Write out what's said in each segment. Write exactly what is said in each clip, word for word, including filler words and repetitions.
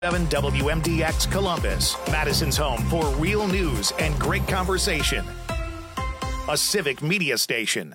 seven W M D X Columbus, Madison's home for real news and great conversation. A civic media station.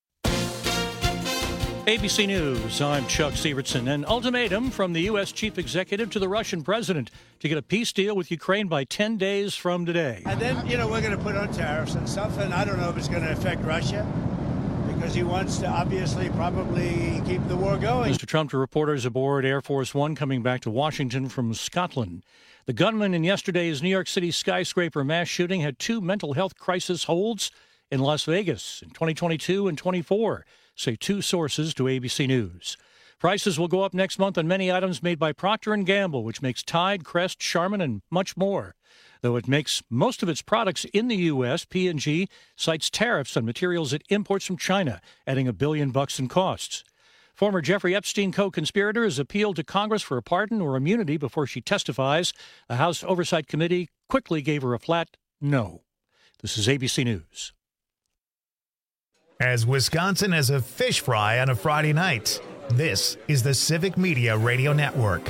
A B C News, I'm Chuck Sievertson. An ultimatum from the U S chief executive to the Russian president to get a peace deal with Ukraine by ten days from today. And then, you know, we're going to put on tariffs and stuff, and I don't know if it's going to affect Russia because he wants to obviously probably keep the war going. Mister Trump to reporters aboard Air Force One coming back to Washington from Scotland. The gunman in yesterday's New York City skyscraper mass shooting had two mental health crisis holds in Las Vegas in twenty twenty-two and twenty-four. Say two sources to A B C News. Prices will go up next month on many items made by Procter and Gamble, which makes Tide, Crest, Charmin, and much more. Though it makes most of its products in the U S, P and G cites tariffs on materials it imports from China, adding a billion bucks in costs. Former Jeffrey Epstein co-conspirator has appealed to Congress for a pardon or immunity before she testifies. A House Oversight Committee quickly gave her a flat no. This is A B C News. As Wisconsin has a fish fry on a Friday night, this is the Civic Media Radio Network.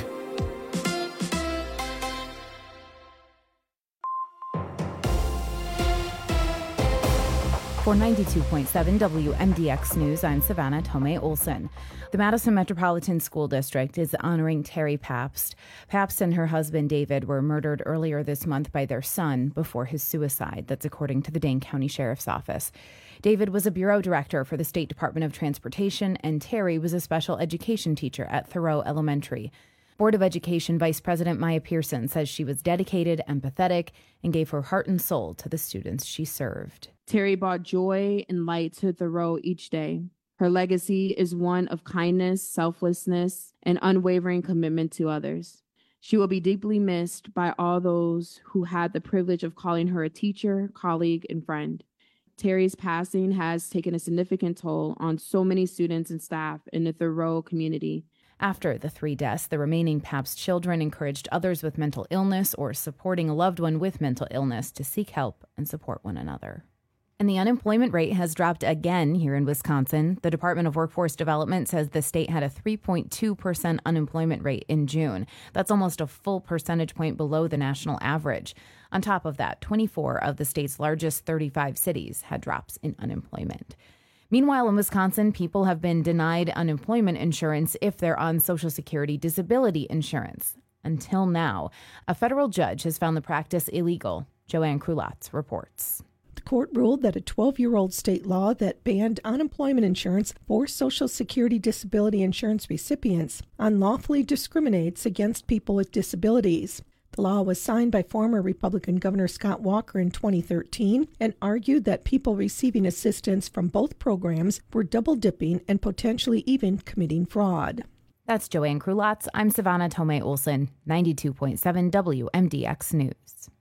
For ninety-two point seven W M D X News, I'm Savannah Tomei Olson. The Madison Metropolitan School District is honoring Terry Pabst. Pabst and her husband David were murdered earlier this month by their son before his suicide. That's according to the Dane County Sheriff's Office. David was a bureau director for the State Department of Transportation, and Terry was a special education teacher at Thoreau Elementary. Board of Education Vice President Maya Pearson says she was dedicated, empathetic, and gave her heart and soul to the students she served. Terry brought joy and light to Thoreau each day. Her legacy is one of kindness, selflessness, and unwavering commitment to others. She will be deeply missed by all those who had the privilege of calling her a teacher, colleague, and friend. Terry's passing has taken a significant toll on so many students and staff in the Thoreau community. After the three deaths, the remaining Pabst children encouraged others with mental illness or supporting a loved one with mental illness to seek help and support one another. And the unemployment rate has dropped again here in Wisconsin. The Department of Workforce Development says the state had a three point two percent unemployment rate in June. That's almost a full percentage point below the national average. On top of that, twenty-four of the state's largest thirty-five cities had drops in unemployment. Meanwhile, in Wisconsin, people have been denied unemployment insurance if they're on Social Security disability insurance. Until now, a federal judge has found the practice illegal. Joanne Krulatz reports. The court ruled that a twelve-year-old state law that banned unemployment insurance for Social Security disability insurance recipients unlawfully discriminates against people with disabilities. The law was signed by former Republican Governor Scott Walker in twenty thirteen and argued that people receiving assistance from both programs were double-dipping and potentially even committing fraud. That's Joanne Krulatz. I'm Savannah Tomei Olson, ninety-two point seven W M D X News.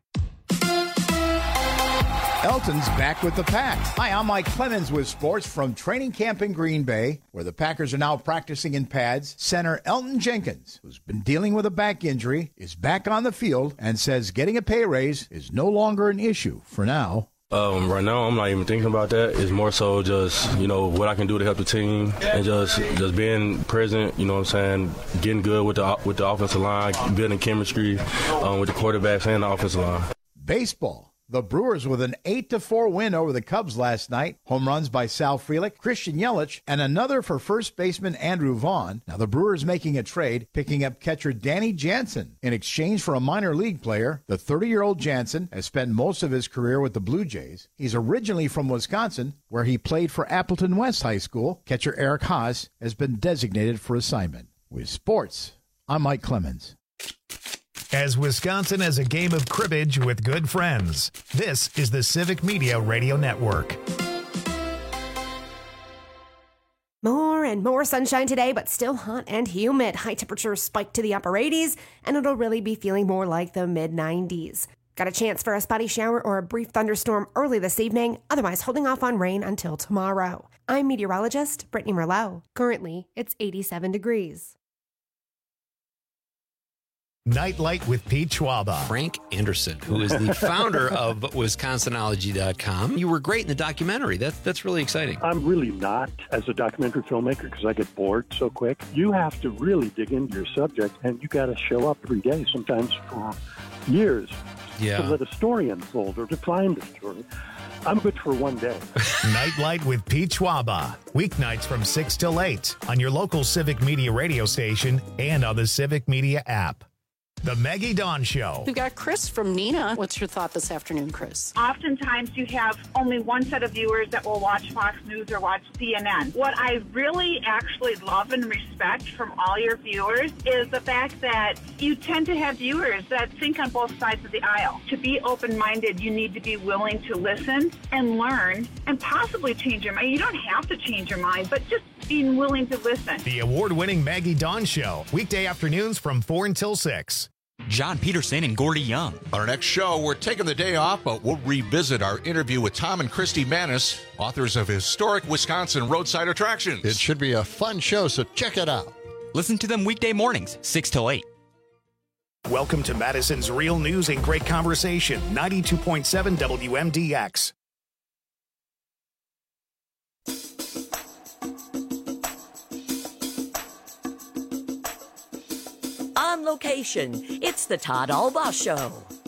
Elton's back with the Pack. Hi, I'm Mike Clemens with sports from training camp in Green Bay, where the Packers are now practicing in pads. Center Elton Jenkins, who's been dealing with a back injury, is back on the field and says getting a pay raise is no longer an issue for now. Um, right now, I'm not even thinking about that. It's more so just, you know, what I can do to help the team and just just being present, you know what I'm saying, getting good with the with the offensive line, building chemistry um, with the quarterbacks and the offensive line. Baseball. The Brewers with an eight to four win over the Cubs last night. Home runs by Sal Frelick, Christian Yelich, and another for first baseman Andrew Vaughn. Now the Brewers making a trade, picking up catcher Danny Jansen in exchange for a minor league player. The thirty-year-old Jansen has spent most of his career with the Blue Jays. He's originally from Wisconsin, where he played for Appleton West High School. Catcher Eric Haas has been designated for assignment. With sports, I'm Mike Clemens. As Wisconsin has a game of cribbage with good friends, this is the Civic Media Radio Network. More and more sunshine today, but still hot and humid. High temperatures spike to the upper eighties, and it'll really be feeling more like the mid nineties. Got a chance for a spotty shower or a brief thunderstorm early this evening, otherwise holding off on rain until tomorrow. I'm meteorologist Brittany Merlot. Currently, it's eighty-seven degrees. Nightlight with Pete Schwaba. Frank Anderson, who is the founder of Wisconsin ology dot com. You were great in the documentary. That's, that's really exciting. I'm really not as a documentary filmmaker because I get bored so quick. You have to really dig into your subject, and you got to show up every day, sometimes for years, yeah. to let a story unfold or to find a story. I'm good for one day. Nightlight with Pete Schwaba. Weeknights from six till eight on your local Civic Media radio station and on the Civic Media app. The Maggie Dawn Show. We've got Chris from Neenah. What's your thought this afternoon, Chris? Oftentimes you have only one set of viewers that will watch Fox News or watch C N N. What I really actually love and respect from all your viewers is the fact that you tend to have viewers that think on both sides of the aisle. To be open-minded, you need to be willing to listen and learn and possibly change your mind. You don't have to change your mind, but just being willing to listen. The award-winning Maggie Dawn Show. Weekday afternoons from four until six. John Peterson and Gordy Young. On our next show, we're taking the day off, but we'll revisit our interview with Tom and Christy Manis, authors of Historic Wisconsin Roadside Attractions. It should be a fun show, so check it out. Listen to them weekday mornings, six till eight. Welcome to Madison's Real News and Great Conversation, ninety-two point seven W M D X. On location, it's the Todd Albaugh Show.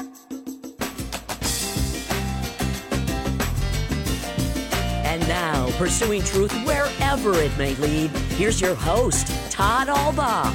And now, pursuing truth wherever it may lead, here's your host, Todd Albaugh.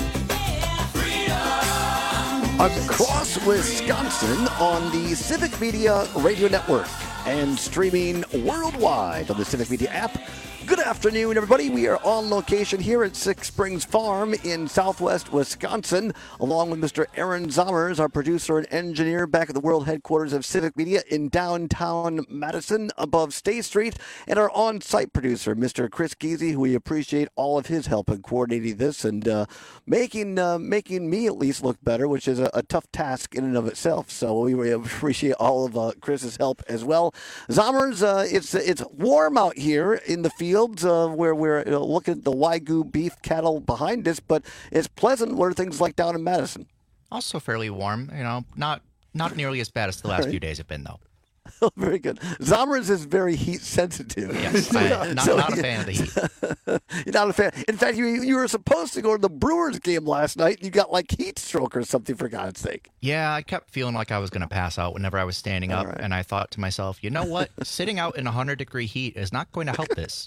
Across Wisconsin on the Civic Media Radio Network and streaming worldwide on the Civic Media app. Good afternoon, everybody. We are on location here at Six Springs Farm in southwest Wisconsin, along with Mister Aaron Zommers, our producer and engineer, back at the world headquarters of Civic Media in downtown Madison above State Street, and our on-site producer, Mister Chris Geezy, who we appreciate all of his help in coordinating this and uh, making uh, making me at least look better, which is a, a tough task in and of itself. So we really appreciate all of uh, Chris's help as well. Zommers, uh, it's it's warm out here in the field. Uh, where we're uh, looking at the Wagyu beef cattle behind us, but it's pleasant. What are things like down in Madison? Also fairly warm, you know, not not nearly as bad as the last right. few days have been, though. Very good. Zommers is very heat sensitive. Yes, I, not, so, not a fan of the heat. You're not a fan. In fact, you you were supposed to go to the Brewers game last night, and you got like heat stroke or something, for God's sake. Yeah, I kept feeling like I was going to pass out whenever I was standing up, right. and I thought to myself, you know what? Sitting out in one hundred degree heat is not going to help this.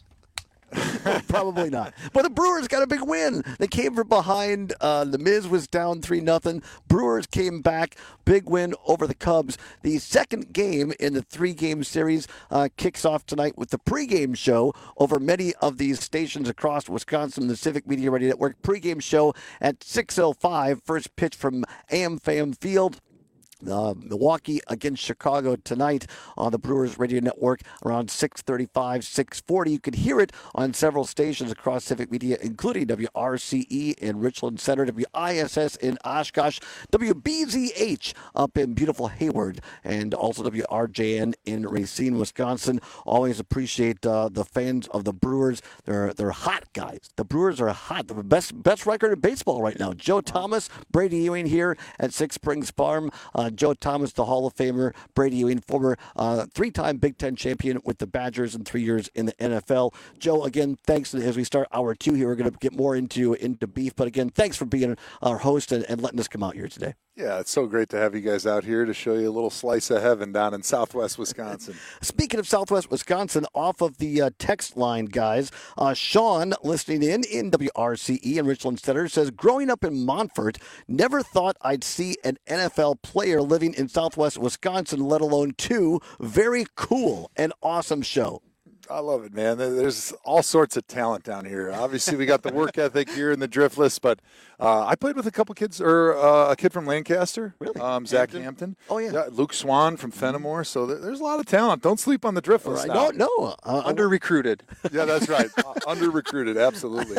Probably not. But the Brewers got a big win. They came from behind. Uh, the Miz was down three nothing. Brewers came back. Big win over the Cubs. The second game in the three-game series uh, kicks off tonight with the pregame show over many of these stations across Wisconsin, the Civic Media Radio Network. Pregame show at six oh five. First pitch from AmFam Field. Uh, Milwaukee against Chicago tonight on the Brewers Radio Network around six thirty-five, six forty. You can hear it on several stations across Civic Media, including W R C E in Richland Center, W I S S in Oshkosh, W B Z H up in beautiful Hayward, and also W R J N in Racine, Wisconsin. Always appreciate uh, the fans of the Brewers. They're they're hot guys. The Brewers are hot. The best best record in baseball right now. Joe Thomas, Brady Ewing here at Six Springs Farm. Uh, Joe Thomas, the Hall of Famer. Brady Ewing, former uh, three-time Big Ten champion with the Badgers and three years in the N F L. Joe, again, thanks. As we start hour two here, we're going to get more into into beef. But again, thanks for being our host and, and letting us come out here today. Yeah, it's so great to have you guys out here to show you a little slice of heaven down in southwest Wisconsin. Speaking of southwest Wisconsin, off of the uh, text line, guys, uh, Sean, listening in in W R C E in Richland Center, says, growing up in Montfort, never thought I'd see an N F L player living in southwest Wisconsin, let alone two. Very cool and awesome show. I love it, man. There's all sorts of talent down here. Obviously, we got the work ethic here in the Driftless, but uh, I played with a couple kids, or uh, a kid from Lancaster, really? um, Zach Hampton? Hampton. Oh, yeah. yeah. Luke Swan from Fenimore. So there, there's a lot of talent. Don't sleep on the Driftless right. now. No, no. Uh, Under-recruited. Yeah, that's right. uh, under-recruited, absolutely.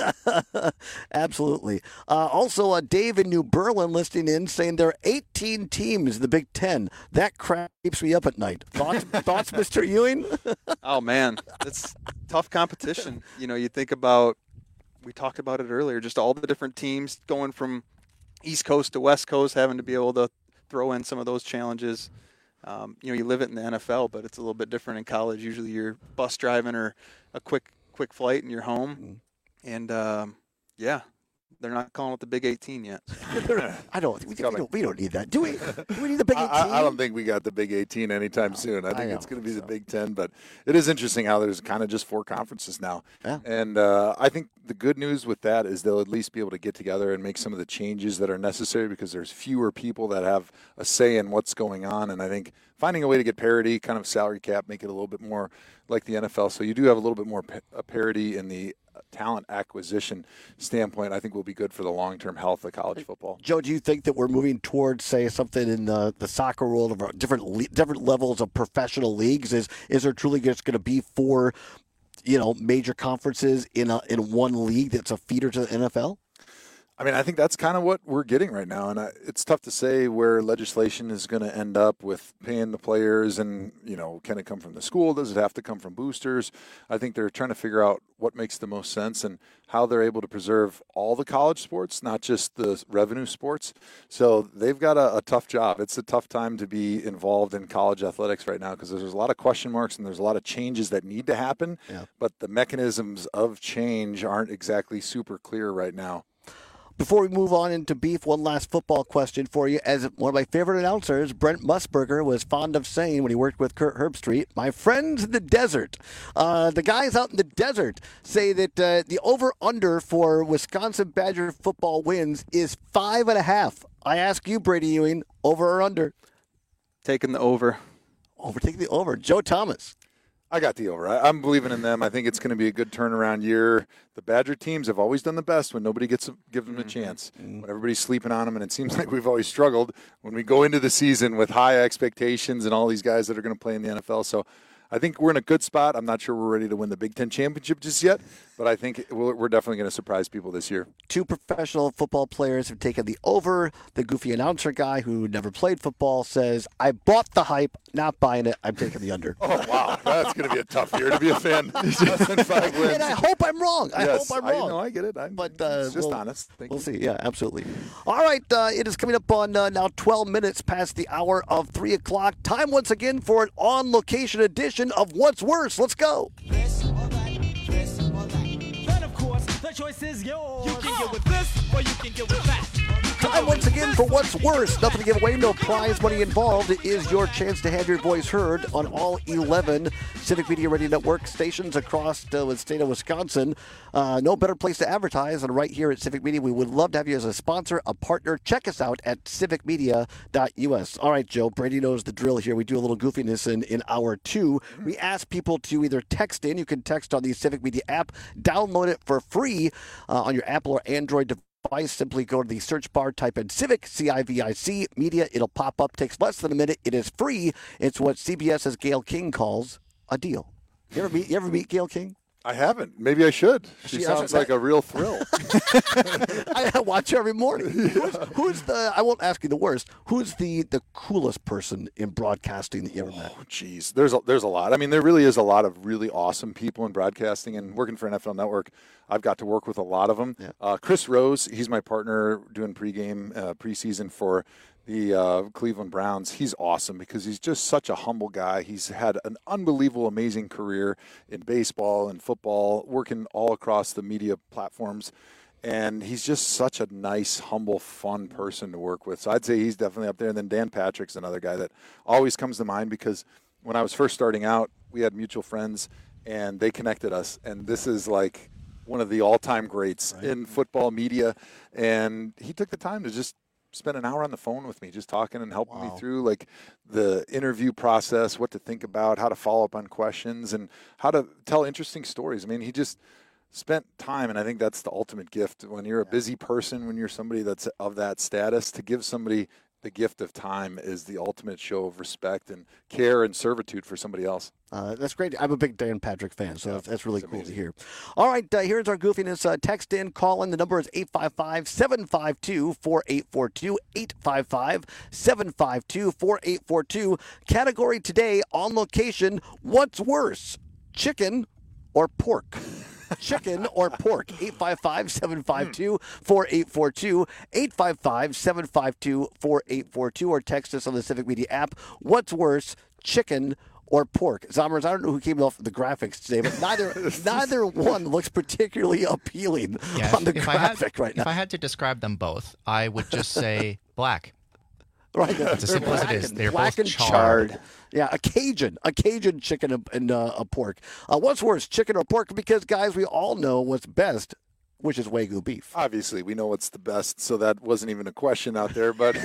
Absolutely. Uh, also, uh, Dave in New Berlin listening in, saying there are eighteen teams in the Big Ten. That crap keeps me up at night. Thoughts, thoughts Mister Ewing? Oh, man. That's tough competition. You know, you think about, we talked about it earlier, just all the different teams going from East Coast to West Coast, having to be able to throw in some of those challenges. Um, you know, you live it in the N F L, but it's a little bit different in college. Usually you're bus driving or a quick quick flight and you're home. Mm-hmm. And, um, yeah, they're not calling it the Big eighteen yet. I don't, we, we don't. We don't need that, do we? Do we need the Big eighteen? I, I don't think we got the Big eighteen anytime no, soon. I think I it's going to be so. the Big Ten. But it is interesting how there's kind of just four conferences now. Yeah. And uh, I think the good news with that is they'll at least be able to get together and make some of the changes that are necessary because there's fewer people that have a say in what's going on. And I think finding a way to get parity, kind of salary cap, make it a little bit more like the N F L. So you do have a little bit more pa- parity in the talent acquisition standpoint, I think will be good for the long-term health of college football. Joe, do you think that we're moving towards, say, something in the, the soccer world of different le- different levels of professional leagues? Is is there truly just going to be four, you know, major conferences in a, in one league that's a feeder to the N F L? I mean, I think that's kind of what we're getting right now, and I, it's tough to say where legislation is going to end up with paying the players and, you know, can it come from the school? Does it have to come from boosters? I think they're trying to figure out what makes the most sense and how they're able to preserve all the college sports, not just the revenue sports. So they've got a, a tough job. It's a tough time to be involved in college athletics right now because there's a lot of question marks and there's a lot of changes that need to happen, yeah. but the mechanisms of change aren't exactly super clear right now. Before we move on into beef, one last football question for you. As one of my favorite announcers, Brent Musburger, was fond of saying when he worked with Kurt Herbstreit, my friends in the desert. Uh, the guys out in the desert say that uh, the over-under for Wisconsin Badger football wins is five and a half. I ask you, Brady Ewing, over or under? Taking the over. Over, taking the over. Joe Thomas. I got the over. I, I'm believing in them. I think it's going to be a good turnaround year. The Badger teams have always done the best when nobody gets a, gives them a chance, mm-hmm. when everybody's sleeping on them, and it seems like we've always struggled when we go into the season with high expectations and all these guys that are going to play in the N F L. So I think we're in a good spot. I'm not sure we're ready to win the Big Ten championship just yet, but I think we're definitely going to surprise people this year. Two professional football players have taken the over. The goofy announcer guy who never played football says, I bought the hype, not buying it. I'm taking the under. Oh, wow. That's going to be a tough year to be a fan. Less than five wins. And I hope I'm wrong. I yes, hope I'm wrong. I know, I get it. I'm, but, uh, it's just we'll, honest. Thank we'll you. see. Yeah, absolutely. All right. Uh, it is coming up on uh, now twelve minutes past the hour of three o'clock. Time once again for an on-location edition of What's Worse. Let's go. The choice is yours. You can get with this or you can get with that. Time once again for What's Worse. Nothing to give away, no prize money involved. It is your chance to have your voice heard on all eleven Civic Media Radio Network stations across the state of Wisconsin. Uh, no better place to advertise than right here at Civic Media. We would love to have you as a sponsor, a partner. Check us out at civic media dot u s. All right, Joe, Brady knows the drill here. We do a little goofiness in, in hour two. We ask people to either text in. You can text on the Civic Media app. Download it for free uh, on your Apple or Android device. Simply go to the search bar, type in Civic, C I V I C, Media. It'll pop up. Takes less than a minute. It is free. It's what CBS's Gayle King calls a deal. You ever meet, you ever meet Gayle King? I haven't. Maybe I should. She, she sounds like a real thrill. I watch her every morning. Yeah. Who's, who's the, I won't ask you the worst, who's the, the coolest person in broadcasting that you ever met? Oh, geez. There's a, there's a lot. I mean, there really is a lot of really awesome people in broadcasting, and working for N F L Network, I've got to work with a lot of them. Yeah. Uh, Chris Rose, he's my partner doing pregame, uh, preseason for the uh, Cleveland Browns. He's awesome because he's just such a humble guy. He's had an unbelievable, amazing career in baseball and football, working all across the media platforms. And he's just such a nice, humble, fun person to work with. So I'd say he's definitely up there. And then Dan Patrick's another guy that always comes to mind because when I was first starting out, we had mutual friends, and they connected us. And this is like one of the all-time greats right. in football media. And he took the time to just spent an hour on the phone with me, just talking and helping wow. me through like the interview process, what to think about, how to follow up on questions, and how to tell interesting stories. I mean, he just spent time, and I think that's the ultimate gift when you're a busy person, when you're somebody that's of that status. To give somebody the gift of time is the ultimate show of respect and care and servitude for somebody else. Uh, that's great. I'm a big Dan Patrick fan, so yeah, that's really cool amazing. to hear. All right, uh, here's our goofiness. Uh, text in, call in. The number is eight five five, seven five two, four eight four two, eight five five, seven five two, four eight four two. Category today, on location, what's worse, chicken or pork? chicken or pork? eight five five, seven five two, four eight four two, eight five five, seven five two, four eight four two, or text us on the Civic Media app. What's worse, chicken or pork? Zomers, I don't know who came off the graphics today, but neither neither one looks particularly appealing Yeah, on the if I had- graphic right now. If I had to describe them both, I would just say black. Right, That's as simple as it is. They're black both and charred. charred. Yeah, a Cajun, a Cajun chicken and, and uh, a pork. Uh, what's worse, chicken or pork? Because guys, we all know what's best, which is Wagyu beef. Obviously, we know what's the best, so that wasn't even a question out there. But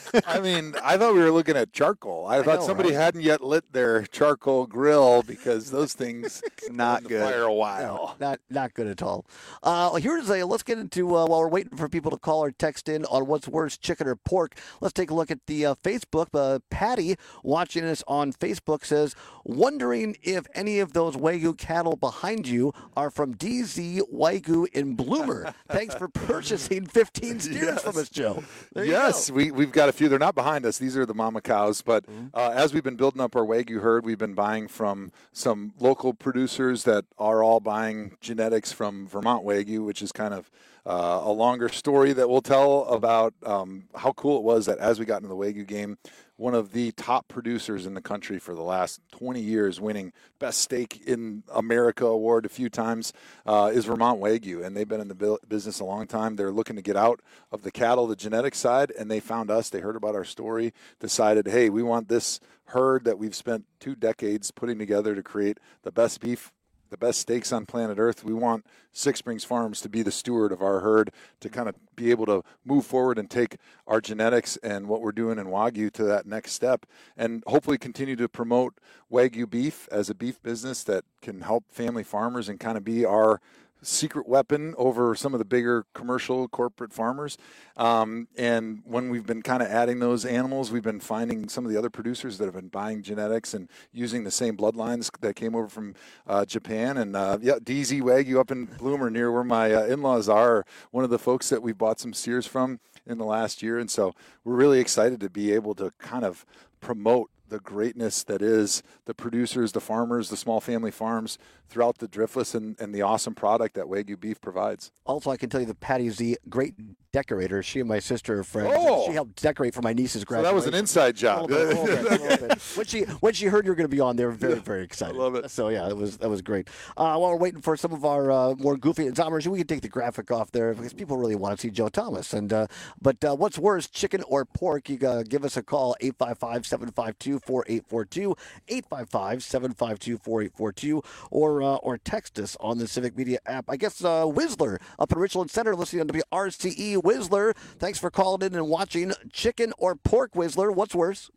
I mean, I thought we were looking at charcoal. I, I thought know, somebody right? hadn't yet lit their charcoal grill because those things Not in the good. fire a while. No, not not good at all. Uh, here's a let's get into uh, while we're waiting for people to call or text in on what's worse, chicken or pork. Let's take a look at the uh, Facebook. Uh, Patty, watching us on Facebook, says, wondering if any of those Wagyu cattle behind you are from D Z Wagyu in Bloomer. Thanks for purchasing fifteen steers Yes. from us, Joe. There you Yes, go. we, we've got a few. They're not behind us. These are the mama cows. But Mm-hmm. uh, as we've been building up our Wagyu herd, we've been buying from some local producers that are all buying genetics from Vermont Wagyu, which is kind of uh, a longer story that we'll tell about um, how cool it was that as we got into the Wagyu game, one of the top producers in the country for the last twenty years, winning Best Steak in America award a few times, uh, is Vermont Wagyu. And they've been in the bu- business a long time. They're looking to get out of the cattle, the genetic side, and they found us. They heard about our story, decided, hey, we want this herd that we've spent two decades putting together to create the best beef, the best steaks on planet Earth. We want Six Springs Farms to be the steward of our herd, to kind of be able to move forward and take our genetics and what we're doing in Wagyu to that next step, and hopefully continue to promote Wagyu beef as a beef business that can help family farmers and kind of be our secret weapon over some of the bigger commercial corporate farmers. Um, and when we've been kind of adding those animals, we've been finding some of the other producers that have been buying genetics and using the same bloodlines that came over from uh, Japan. And uh, yeah, D Z Wagyu up in Bloomer, near where my uh, in-laws are, one of the folks that we bought some steers from in the last year. And so we're really excited to be able to kind of promote the greatness that is the producers, the farmers, the small family farms throughout the Driftless, and, and the awesome product that Wagyu beef provides. Also, I can tell you that Patty's the great decorator. She and my sister are friends. Oh! She helped decorate for my niece's So graduation. that was an inside job. A little bit, a little bit, a little bit. When she when she heard you were going to be on, they were very very excited. I love it. So yeah, it was that was great. Uh, while we're waiting for some of our uh, more goofy Zomers, we can take the graphic off there because people really want to see Joe Thomas. And uh, but uh, what's worse, chicken or pork? You uh, give us a call eight five five, seven five two, four eight four two, eight five five, seven five two, four eight four two, or uh, or text us on the Civic Media app. I guess uh, Whistler up in Richland Center, listening on W R C E. Whistler, thanks for calling in and watching. Chicken or pork, Whistler? What's worse?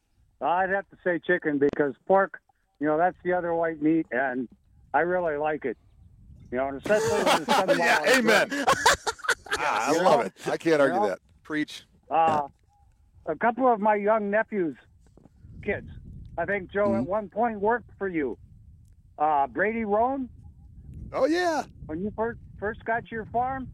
I'd have to say chicken because pork, you know, that's the other white meat, and I really like it. You know, and especially when it's done Yeah, well. amen. Ah, I love it. I can't argue You know? that. Preach. Uh, a couple of my young nephews' kids, I think, Joe, Mm-hmm. at one point worked for you. Uh, Brady Roan. Oh, yeah. When you first, first got your farm,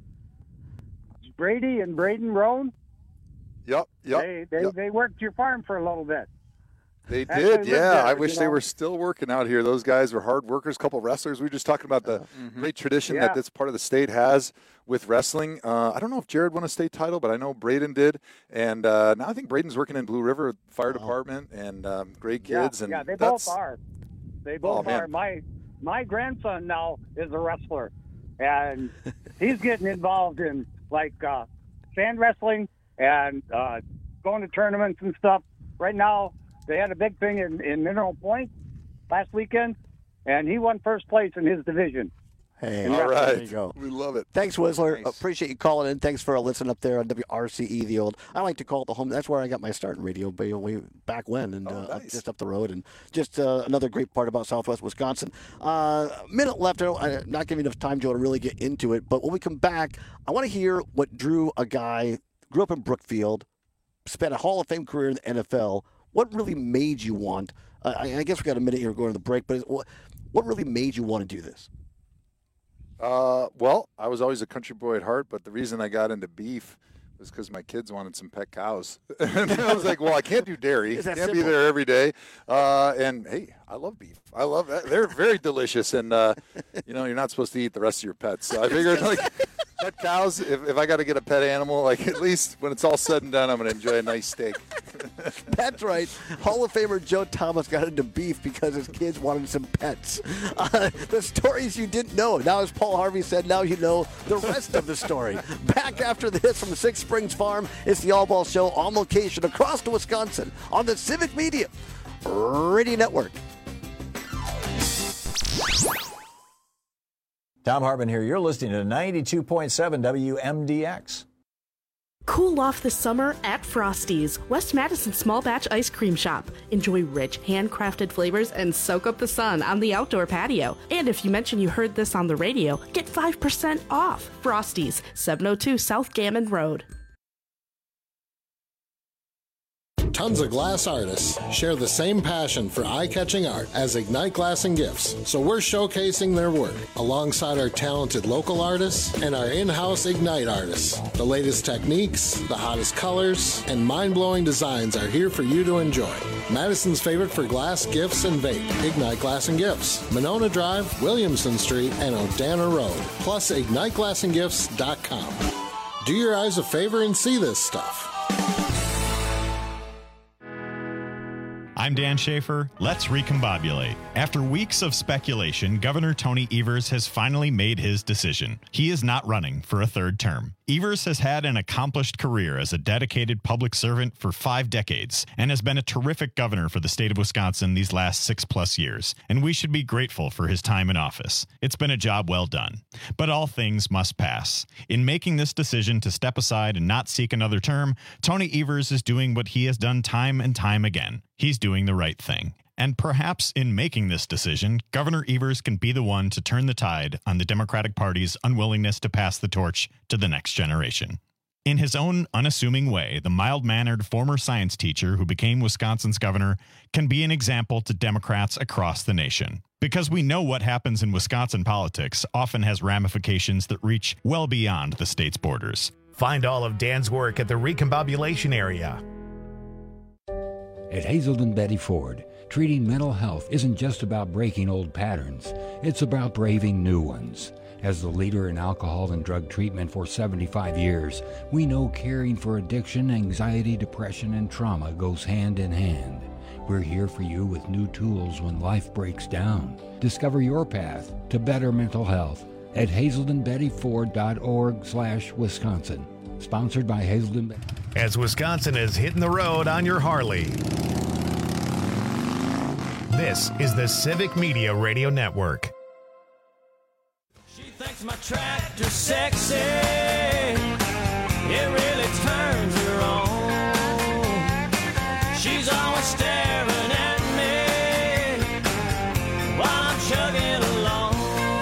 Brady and Braden Roan, Yep, yep. they, they, yep. they worked your farm for a little bit. They Actually did, lived yeah. there, I wish you they know. were still working out here. Those guys were hard workers, couple wrestlers. We were just talking about the great tradition Yeah. that this part of the state has with wrestling. Uh, I don't know if Jared won a state title, but I know Braden did. And uh, now I think Braden's working in Blue River Fire Department, and um, great kids. Yeah, and yeah, they that's, both are. They both Oh, man. are. My my grandson now is a wrestler, and he's getting involved in like uh, sand wrestling and uh, going to tournaments and stuff. Right now, they had a big thing in, in Mineral Point last weekend, and he won first place in his division. Hey, All there right. you go. We love it. Thanks, Whistler. Appreciate you calling in. Thanks for listening up there on W R C E, the old. I like to call it the home. That's where I got my start in radio, way, way back when, and Oh, uh, up, nice. just up the road. And just uh, another great part about Southwest Wisconsin. Uh, minute left. I don't, I'm not giving enough time, Joe, to really get into it. But when we come back, I want to hear what drew a guy grew up in Brookfield, spent a Hall of Fame career in the N F L. What really made you want? Uh, I, I guess we got a minute here going to the break, but what, what really made you want to do this? Uh, well, I was always a country boy at heart, but the reason I got into beef was was because my kids wanted some pet cows. And I was like, well, I can't do dairy. Is that Can't simple? be there every day. Uh, and, hey, I love beef. I love that. They're very delicious. And, uh, you know, you're not supposed to eat the rest of your pets. So I figured, like, pet cows, if, if I got to get a pet animal, like, at least when it's all said and done, I'm going to enjoy a nice steak. That's right. Hall of Famer Joe Thomas got into beef because his kids wanted some pets. Uh, the stories you didn't know. Now, as Paul Harvey said, now you know the rest of the story. Back after this from Six Springs Farm, it's the All Ball Show on location across to Wisconsin on the Civic Media Radio Network. Tom Hartman here. You're listening to ninety-two point seven W M D X. Cool off this summer at Frosty's, West Madison small batch ice cream shop. Enjoy rich, handcrafted flavors and soak up the sun on the outdoor patio. And if you mention you heard this on the radio, get five percent off. Frosty's, seven oh two South Gammon Road. Tons of glass artists share the same passion for eye-catching art as Ignite Glass and Gifts, so we're showcasing their work alongside our talented local artists and our in-house Ignite artists. The latest techniques, the hottest colors, and mind-blowing designs are here for you to enjoy. Madison's favorite for glass, gifts, and vape, Ignite Glass and Gifts, Monona Drive, Williamson Street, and O'Dana Road, plus ignite glass and gifts dot com. Do your eyes a favor and see this stuff. I'm Dan Schaefer. Let's recombobulate. After weeks of speculation, Governor Tony Evers has finally made his decision. He is not running for a third term. Evers has had an accomplished career as a dedicated public servant for five decades and has been a terrific governor for the state of Wisconsin these last six plus years, and we should be grateful for his time in office. It's been a job well done. But all things must pass. In making this decision to step aside and not seek another term, Tony Evers is doing what he has done time and time again. He's doing the right thing. And perhaps in making this decision, Governor Evers can be the one to turn the tide on the Democratic Party's unwillingness to pass the torch to the next generation. In his own unassuming way, the mild-mannered former science teacher who became Wisconsin's governor can be an example to Democrats across the nation. Because we know what happens in Wisconsin politics often has ramifications that reach well beyond the state's borders. Find all of Dan's work at the Recombobulation Area. At Hazelden Betty Ford, treating mental health isn't just about breaking old patterns, it's about braving new ones. As the leader in alcohol and drug treatment for seventy-five years, we know caring for addiction, anxiety, depression, and trauma goes hand in hand. We're here for you with new tools when life breaks down. Discover your path to better mental health at hazelden betty ford dot org slash Wisconsin. Sponsored by Hazelden Betty. As Wisconsin is hitting the road on your Harley. This is the Civic Media Radio Network. She thinks my tractor's sexy. It really turns her on. She's always staring at me while I'm chugging along.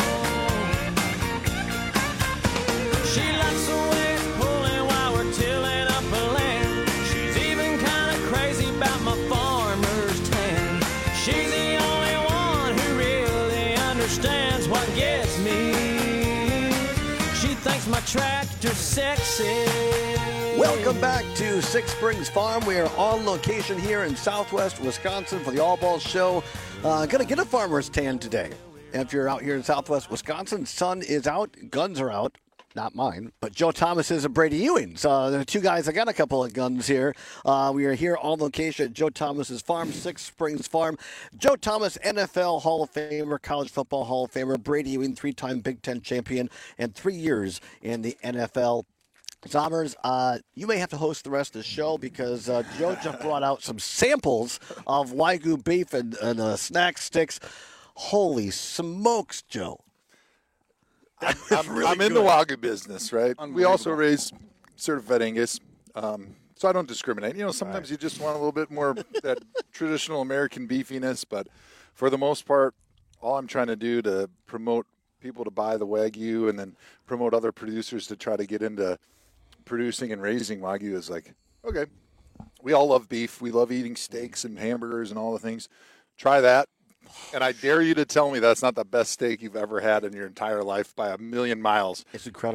She likes the way it's pulling while we're tilling up a land. She's even kind of crazy about my farmer's tan. She's the only one who really understands what gets me. She thinks my tractor's sexy. Welcome back to Six Springs Farm. We are on location here in southwest Wisconsin for the All Ball Show. Uh, gonna get a farmer's tan today. If you're out here in southwest Wisconsin, sun is out, guns are out. Not mine, but Joe Thomas is and Brady Ewing. Uh, the two guys, I got a couple of guns here. Uh, we are here on location at Joe Thomas's farm, Six Springs Farm. Joe Thomas, N F L Hall of Famer, College Football Hall of Famer, Brady Ewing, three-time Big Ten champion, and three years in the N F L. Zommers, uh, you may have to host the rest of the show because uh, Joe just brought out some samples of Wagyu beef and, and uh, snack sticks. Holy smokes, Joe. I'm, I'm, really I'm in the Wagyu business, right? We also raise certified Angus, um, so I don't discriminate. You know, sometimes right. you just want a little bit more that traditional American beefiness, but for the most part, all I'm trying to do to promote people to buy the Wagyu and then promote other producers to try to get into producing and raising Wagyu is like, okay, we all love beef. We love eating steaks and hamburgers and all the things. Try that. And I dare you to tell me that's not the best steak you've ever had in your entire life by a million miles. It's incredible.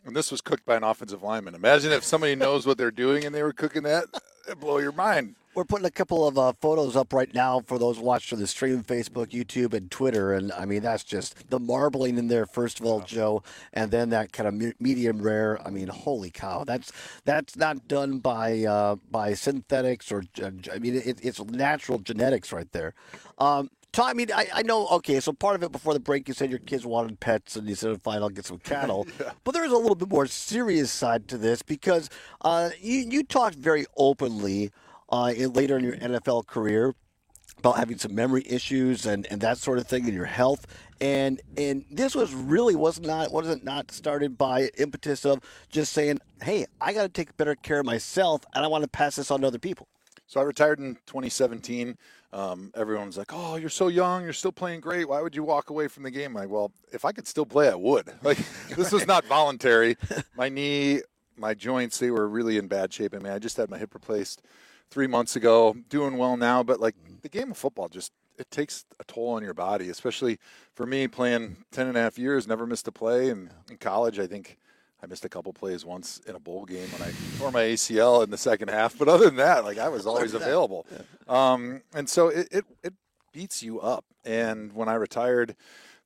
And this was cooked by an offensive lineman. Imagine if somebody knows what they're doing and they were cooking that. It'd blow your mind. We're putting a couple of uh, photos up right now for those watching the stream, Facebook, YouTube, and Twitter. And, I mean, that's just the marbling in there, first of all, Joe, and then that kind of me- medium rare. I mean, holy cow. That's that's not done by uh, by synthetics or, uh, I mean, it, it's natural genetics right there. Um, Tom, I mean, I, I know, okay, so part of it before the break, you said your kids wanted pets, and you said, fine, I'll get some cattle. yeah. But there's a little bit more serious side to this because uh, you, you talked very openly uh, in, later in your N F L career about having some memory issues and, and that sort of thing in your health. And and this was really was not wasn't not started by impetus of just saying, hey, I got to take better care of myself, and I want to pass this on to other people. So I retired in twenty seventeen. Um, everyone's like, oh, you're so young. You're still playing great. Why would you walk away from the game? I'm like, well, if I could still play, I would. Like, this was not voluntary. My knee, my joints, they were really in bad shape. I mean, I just had my hip replaced three months ago. Doing well now, but, like, the game of football just, it takes a toll on your body, especially for me playing ten and a half years, never missed a play. And in college, I think I missed a couple plays once in a bowl game when I tore my A C L in the second half. But other than that, like I was always available. Um, and so it, it, it beats you up. And when I retired,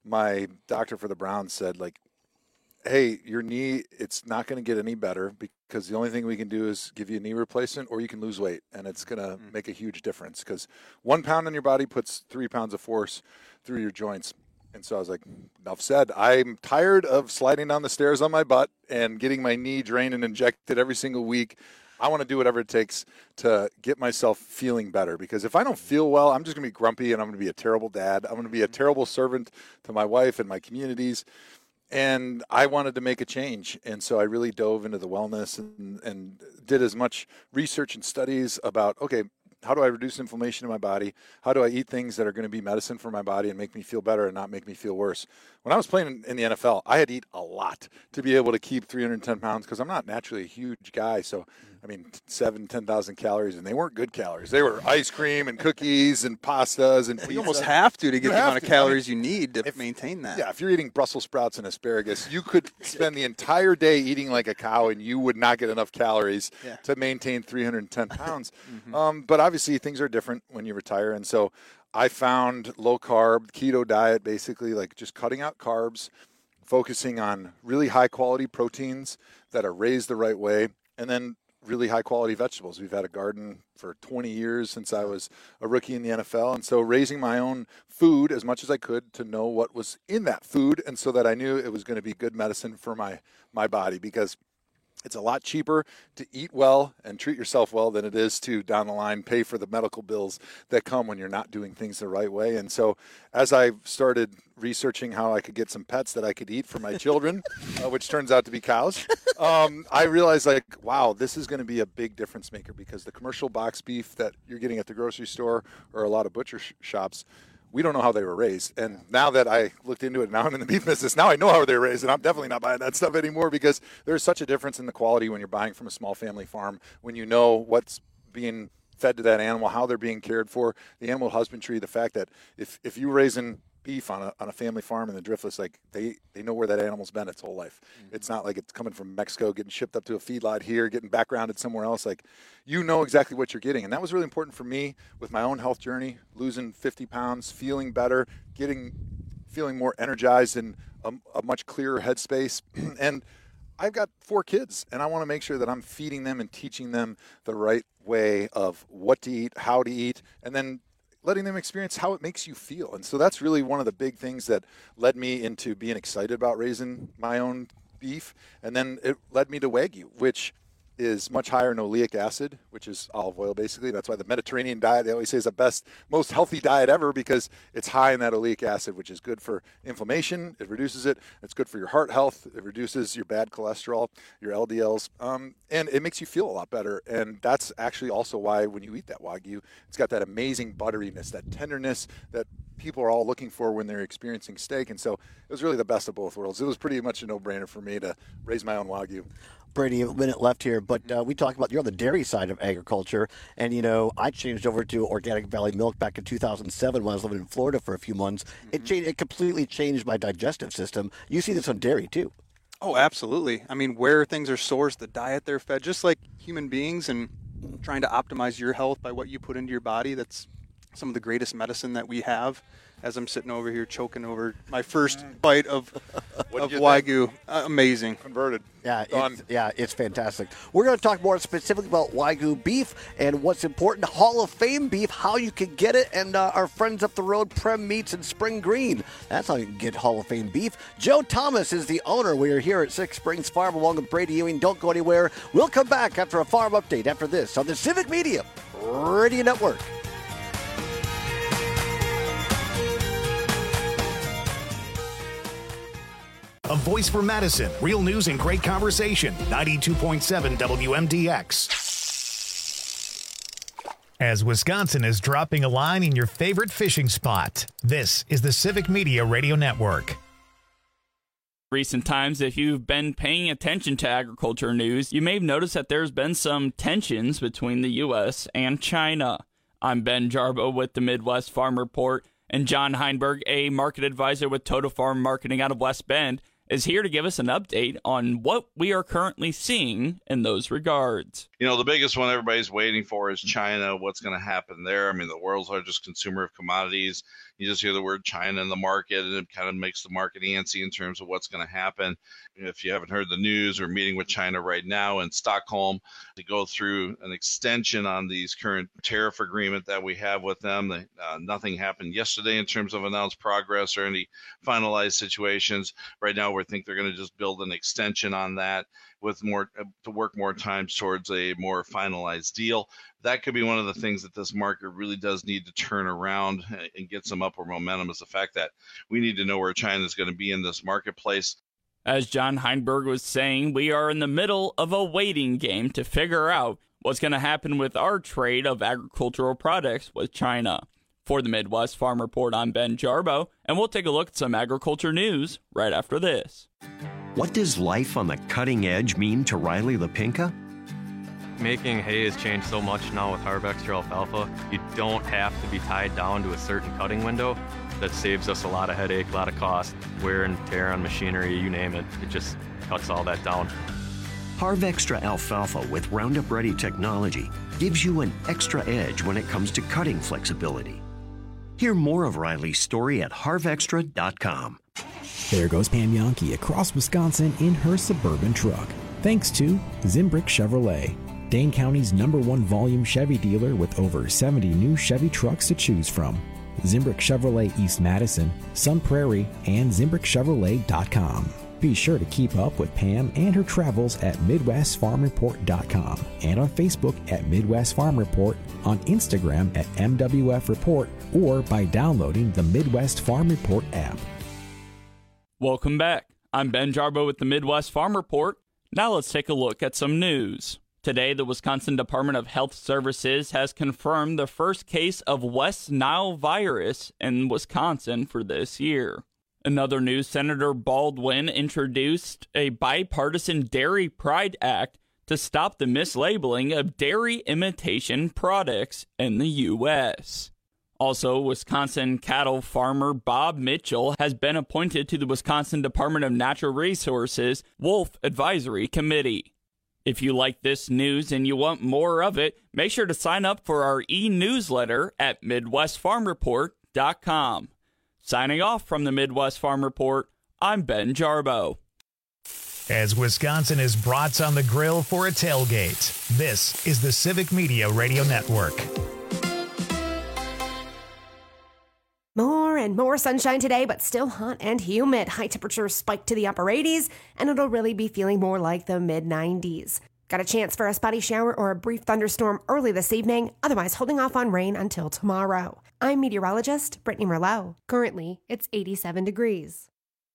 my doctor for the Browns said, like, hey, your knee, it's not going to get any better because the only thing we can do is give you a knee replacement or you can lose weight. And it's going to mm. make a huge difference because one pound on your body puts three pounds of force through your joints. And so I was like, enough said. I'm tired of sliding down the stairs on my butt and getting my knee drained and injected every single week. I want to do whatever it takes to get myself feeling better because if I don't feel well, I'm just going to be grumpy and I'm going to be a terrible dad. I'm going to be a terrible servant to my wife and my communities. And I wanted to make a change. And so I really dove into the wellness and, and did as much research and studies about, okay, how do I reduce inflammation in my body? How do I eat things that are going to be medicine for my body and make me feel better and not make me feel worse? When I was playing in the N F L, I had to eat a lot to be able to keep three hundred ten pounds because I'm not naturally a huge guy. So, I mean, seven, ten thousand calories, and they weren't good calories. They were ice cream and cookies and pastas and pizza. You almost have to to get the amount of calories you need to if, maintain that. Yeah, if you're eating Brussels sprouts and asparagus, you could spend the entire day eating like a cow and you would not get enough calories yeah. to maintain three hundred ten pounds. mm-hmm. um, but obviously things are different when you retire, and so I found low-carb, keto diet, basically like just cutting out carbs, focusing on really high-quality proteins that are raised the right way, and then really high-quality vegetables. We've had a garden for twenty years since I was a rookie in the N F L, and so raising my own food as much as I could to know what was in that food and so that I knew it was going to be good medicine for my, my body because it's a lot cheaper to eat well and treat yourself well than it is to, down the line, pay for the medical bills that come when you're not doing things the right way. And so as I started researching how I could get some pets that I could eat for my children, uh, which turns out to be cows, um, I realized, like, wow, this is going to be a big difference maker because the commercial box beef that you're getting at the grocery store or a lot of butcher sh- shops, we don't know how they were raised. And now that I looked into it, now I'm in the beef business, now I know how they were raised, and I'm definitely not buying that stuff anymore because there's such a difference in the quality when you're buying from a small family farm, when you know what's being fed to that animal, how they're being cared for, the animal husbandry, the fact that if, if you're raising beef on a on a family farm in the Driftless, like they, they know where that animal's been its whole life. Mm-hmm. It's not like it's coming from Mexico, getting shipped up to a feedlot here, getting backgrounded somewhere else. Like, you know exactly what you're getting. And that was really important for me with my own health journey, losing fifty pounds, feeling better, getting feeling more energized and a, a much clearer headspace. And I've got four kids, and I want to make sure that I'm feeding them and teaching them the right way of what to eat, how to eat, and then letting them experience how it makes you feel. And so that's really one of the big things that led me into being excited about raising my own beef. And then it led me to Wagyu, which is much higher in oleic acid, which is olive oil basically. That's why the Mediterranean diet, they always say, is the best, most healthy diet ever because it's high in that oleic acid, which is good for inflammation. It reduces it. It's good for your heart health. It reduces your bad cholesterol, your L D Ls, um, and it makes you feel a lot better. And that's actually also why when you eat that Wagyu, it's got that amazing butteriness, that tenderness that people are all looking for when they're experiencing steak. And so it was really the best of both worlds. It was pretty much a no-brainer for me to raise my own Wagyu. Brady, a minute left here, but uh, we talked about you're on the dairy side of agriculture, and you know I changed over to Organic Valley Milk back in two thousand seven when I was living in Florida for a few months. Mm-hmm. It changed, it completely changed my digestive system. You see this on dairy too. Oh, absolutely. I mean, where things are sourced, the diet they're fed, just like human beings, and trying to optimize your health by what you put into your body. That's some of the greatest medicine that we have. As I'm sitting over here choking over my first bite of of Wagyu. Uh, amazing. Converted. Yeah, it's, yeah, it's fantastic. We're going to talk more specifically about Wagyu beef and what's important, Hall of Fame beef, how you can get it, and uh, our friends up the road, Prem Meats in Spring Green. That's how you can get Hall of Fame beef. Joe Thomas is the owner. We are here at Six Springs Farm along with Brady Ewing. Don't go anywhere. We'll come back after a farm update after this on the Civic Media Radio Network. A voice for Madison. Real news and great conversation. ninety-two point seven W M D X. As Wisconsin is dropping a line in your favorite fishing spot, this is the Civic Media Radio Network. Recent times, if you've been paying attention to agriculture news, you may have noticed that there's been some tensions between the U S and China. I'm Ben Jarbo with the Midwest Farm Report, and John Heinberg, a market advisor with Total Farm Marketing out of West Bend, is here to give us an update on what we are currently seeing in those regards. You know, the biggest one everybody's waiting for is China. What's going to happen there? I mean, the world's largest consumer of commodities. You just hear the word China in the market, and it kind of makes the market antsy in terms of what's going to happen. If you haven't heard the news, we're meeting with China right now in Stockholm to go through an extension on these current tariff agreement that we have with them. Uh, nothing happened yesterday in terms of announced progress or any finalized situations. Right now, we think they're going to just build an extension on that with more uh, to work more times towards a more finalized deal. That could be one of the things that this market really does need to turn around and get some upward momentum, is the fact that we need to know where China is going to be in this marketplace. As John Heinberg was saying, we are in the middle of a waiting game to figure out what's going to happen with our trade of agricultural products with China. For the Midwest Farm Report, I'm Ben Jarbo, and we'll take a look at some agriculture news right after this. What does life on the cutting edge mean to Riley LaPinka? Making hay has changed so much now with Harvextra alfalfa. You don't have to be tied down to a certain cutting window. That saves us a lot of headache, a lot of cost, wear and tear on machinery, you name it. It just cuts all that down. Harvextra alfalfa with Roundup Ready technology gives you an extra edge when it comes to cutting flexibility. Hear more of Riley's story at harvextra dot com. There goes Pam Yankee across Wisconsin in her Suburban truck. Thanks to Zimbrick Chevrolet, Dane County's number one volume Chevy dealer with over seventy new Chevy trucks to choose from. Zimbrick Chevrolet East Madison, Sun Prairie, and zimbrick chevrolet dot com. Be sure to keep up with Pam and her travels at midwest farm report dot com and on Facebook at Midwest Farm Report, on Instagram at M W F Report, or by downloading the Midwest Farm Report app. Welcome back. I'm Ben Jarbo with the Midwest Farm Report. Now let's take a look at some news. Today, the Wisconsin Department of Health Services has confirmed the first case of West Nile virus in Wisconsin for this year. In other news, Senator Baldwin introduced a bipartisan Dairy Pride Act to stop the mislabeling of dairy imitation products in the U S Also, Wisconsin cattle farmer Bob Mitchell has been appointed to the Wisconsin Department of Natural Resources Wolf Advisory Committee. If you like this news and you want more of it, make sure to sign up for our e-newsletter at midwest farm report dot com. Signing off from the Midwest Farm Report, I'm Ben Jarbo. As Wisconsin is brats on the grill for a tailgate, this is the Civic Media Radio Network. More and more sunshine today, but still hot and humid. High temperatures spike to the upper eighties, and it'll really be feeling more like the mid nineties. Got a chance for a spotty shower or a brief thunderstorm early this evening, otherwise holding off on rain until tomorrow. I'm meteorologist Brittany Merlot. Currently, it's eighty-seven degrees.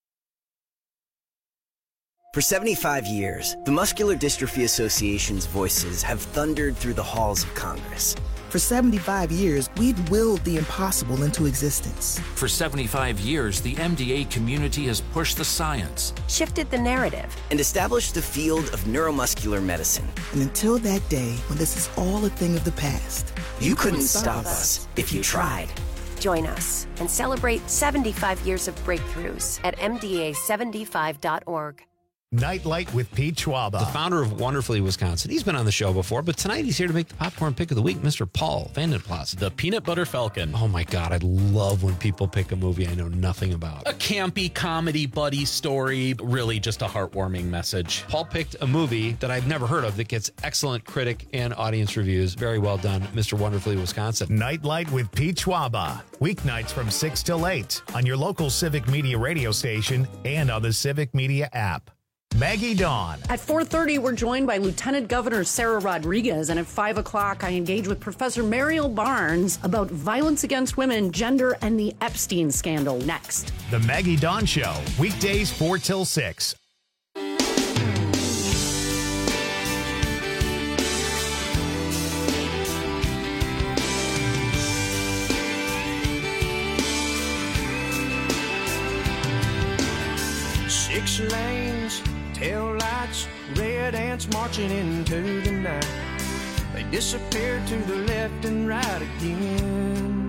For seventy-five years, the Muscular Dystrophy Association's voices have thundered through the halls of Congress. For seventy-five years, we've willed the impossible into existence. For seventy-five years, the M D A community has pushed the science, shifted the narrative, and established the field of neuromuscular medicine. And until that day when this is all a thing of the past, you, you couldn't, couldn't stop us if you tried. Join us and celebrate seventy-five years of breakthroughs at M D A seventy-five dot org. Nightlight with Pete Schwaba. The founder of Wonderfully Wisconsin. He's been on the show before, but tonight he's here to make the popcorn pick of the week, Mister Paul Vandenplas. The Peanut Butter Falcon. Oh my God, I love when people pick a movie I know nothing about. A campy comedy buddy story, really just a heartwarming message. Paul picked a movie that I've never heard of that gets excellent critic and audience reviews. Very well done, Mister Wonderfully Wisconsin. Nightlight with Pete Schwaba. Weeknights from six till eight on your local Civic Media radio station and on the Civic Media app. Maggie Dawn. At four thirty, we're joined by Lieutenant Governor Sarah Rodriguez, and at five o'clock, I engage with Professor Mariel Barnes about violence against women, gender, and the Epstein scandal next. The Maggie Dawn Show, weekdays four till six. Six lanes, tail lights, red ants marching into the night. They disappear to the left and right again.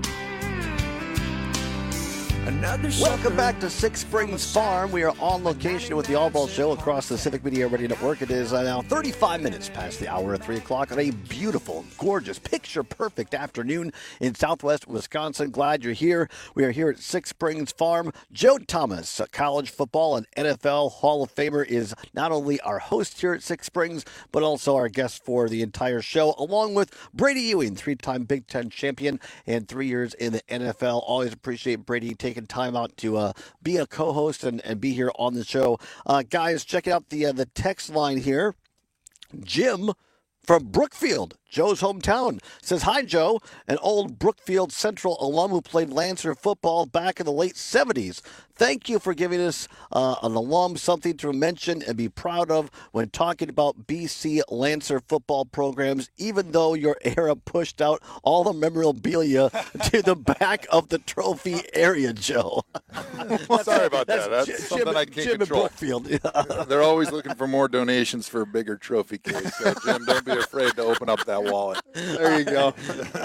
Another Welcome back to Six Springs Farm. We are on location with the All Ball Show across the Civic Media Radio Network. It is uh, now thirty-five minutes past the hour of three o'clock on a beautiful, gorgeous, picture-perfect afternoon in southwest Wisconsin. Glad you're here. We are here at Six Springs Farm. Joe Thomas, a college football and N F L Hall of Famer, is not only our host here at Six Springs, but also our guest for the entire show, along with Brady Ewing, three-time Big Ten champion and three years in the N F L. Always appreciate Brady taking time out to uh, be a co-host and, and be here on the show. Uh, guys, check out the uh, the text line here. Jim from Brookfield, Joe's hometown, says, "Hi, Joe, an old Brookfield Central alum who played Lancer football back in the late seventies. Thank you for giving us uh, an alum something to mention and be proud of when talking about B C Lancer football programs, even though your era pushed out all the memorabilia to the back of the trophy area, Joe." Sorry about that's that. That's Jim, something Jim, I can't Jim control. Brookfield. Yeah. They're always looking for more donations for a bigger trophy case. So, Jim, don't be afraid to open up that wallet. There you go.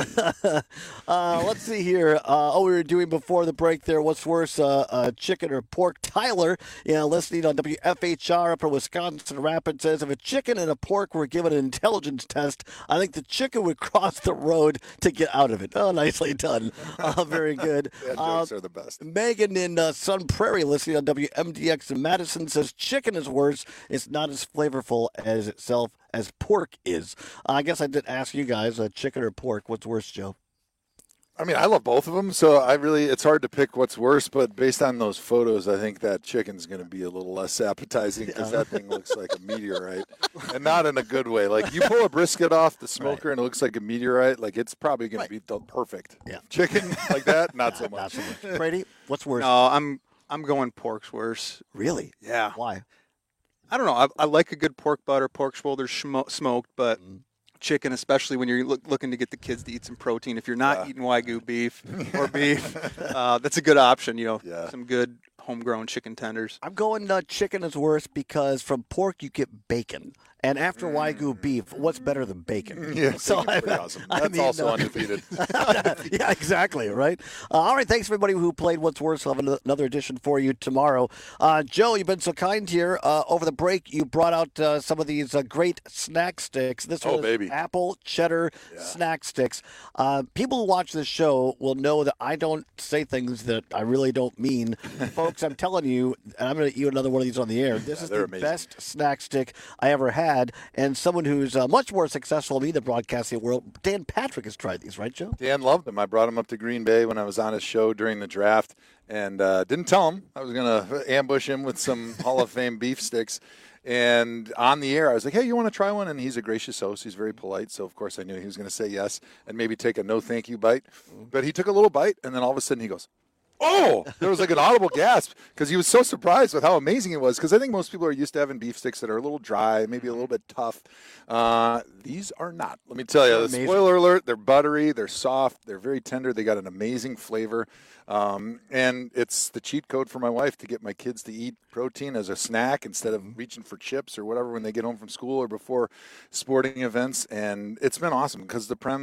uh, let's see here. Uh, oh, we were doing before the break there. What's worse, uh, uh, chicken or pork? Tyler, you know, listening on W F H R up in Wisconsin Rapids, says, if a chicken and a pork were given an intelligence test, I think the chicken would cross the road to get out of it. Oh, nicely done. Uh, very good. Yeah, jokes uh, are the best. Megan in uh, Sun Prairie, listening on W M D X in Madison, says, chicken is worse. It's not as flavorful as itself as pork is. Uh, I guess I did ask you guys, uh, chicken or pork, what's worse, Joe? I mean, I love both of them, so I really, it's hard to pick what's worse, but based on those photos, I think that chicken's going to be a little less appetizing because that thing looks like a meteorite, and not in a good way. Like, you pull a brisket off the smoker right. and it looks like a meteorite, like, it's probably going right. to be perfect. Yeah. Chicken like that, not so much. Not so much. Brady, what's worse? No, I'm I'm going pork's worse. Really? Yeah. Why? I don't know. I, I like a good pork butter, pork shoulders schmo- smoked, but mm. chicken, especially when you're look, looking to get the kids to eat some protein. If you're not yeah. eating Wagyu beef or beef, uh, that's a good option. You know, yeah. some good homegrown chicken tenders. I'm going uh, chicken is worse because from pork you get bacon. And after mm. Wagyu beef, what's better than bacon? Yeah, so I, pretty awesome. That's I mean, also uh, undefeated. Yeah, exactly, right? Uh, all right, thanks everybody who played What's Worse. I'll have another edition for you tomorrow. Uh, Joe, you've been so kind here. Uh, over the break, you brought out uh, some of these uh, great snack sticks. This oh, was baby. apple cheddar yeah. snack sticks. Uh, people who watch this show will know that I don't say things that I really don't mean. Folks, I'm telling you, and I'm going to eat another one of these on the air. This yeah, is the amazing. best snack stick I ever had, and someone who's uh, much more successful than me in the broadcasting world, Dan Patrick, has tried these, right, Joe? Dan loved them. I brought him up to Green Bay when I was on his show during the draft, and uh, didn't tell him. I was going to ambush him with some Hall of Fame beef sticks. And on the air, I was like, hey, you want to try one? And he's a gracious host. He's very polite. So, of course, I knew he was going to say yes and maybe take a no thank you bite. But he took a little bite, and then all of a sudden he goes, oh, there was like an audible gasp because he was so surprised with how amazing it was. Because I think most people are used to having beef sticks that are a little dry, maybe a little bit tough. Uh, these are not. Let me tell you, the spoiler alert, they're buttery, they're soft, they're very tender. They got an amazing flavor. Um, and it's the cheat code for my wife to get my kids to eat protein as a snack instead of reaching for chips or whatever when they get home from school or before sporting events. And it's been awesome because the Prem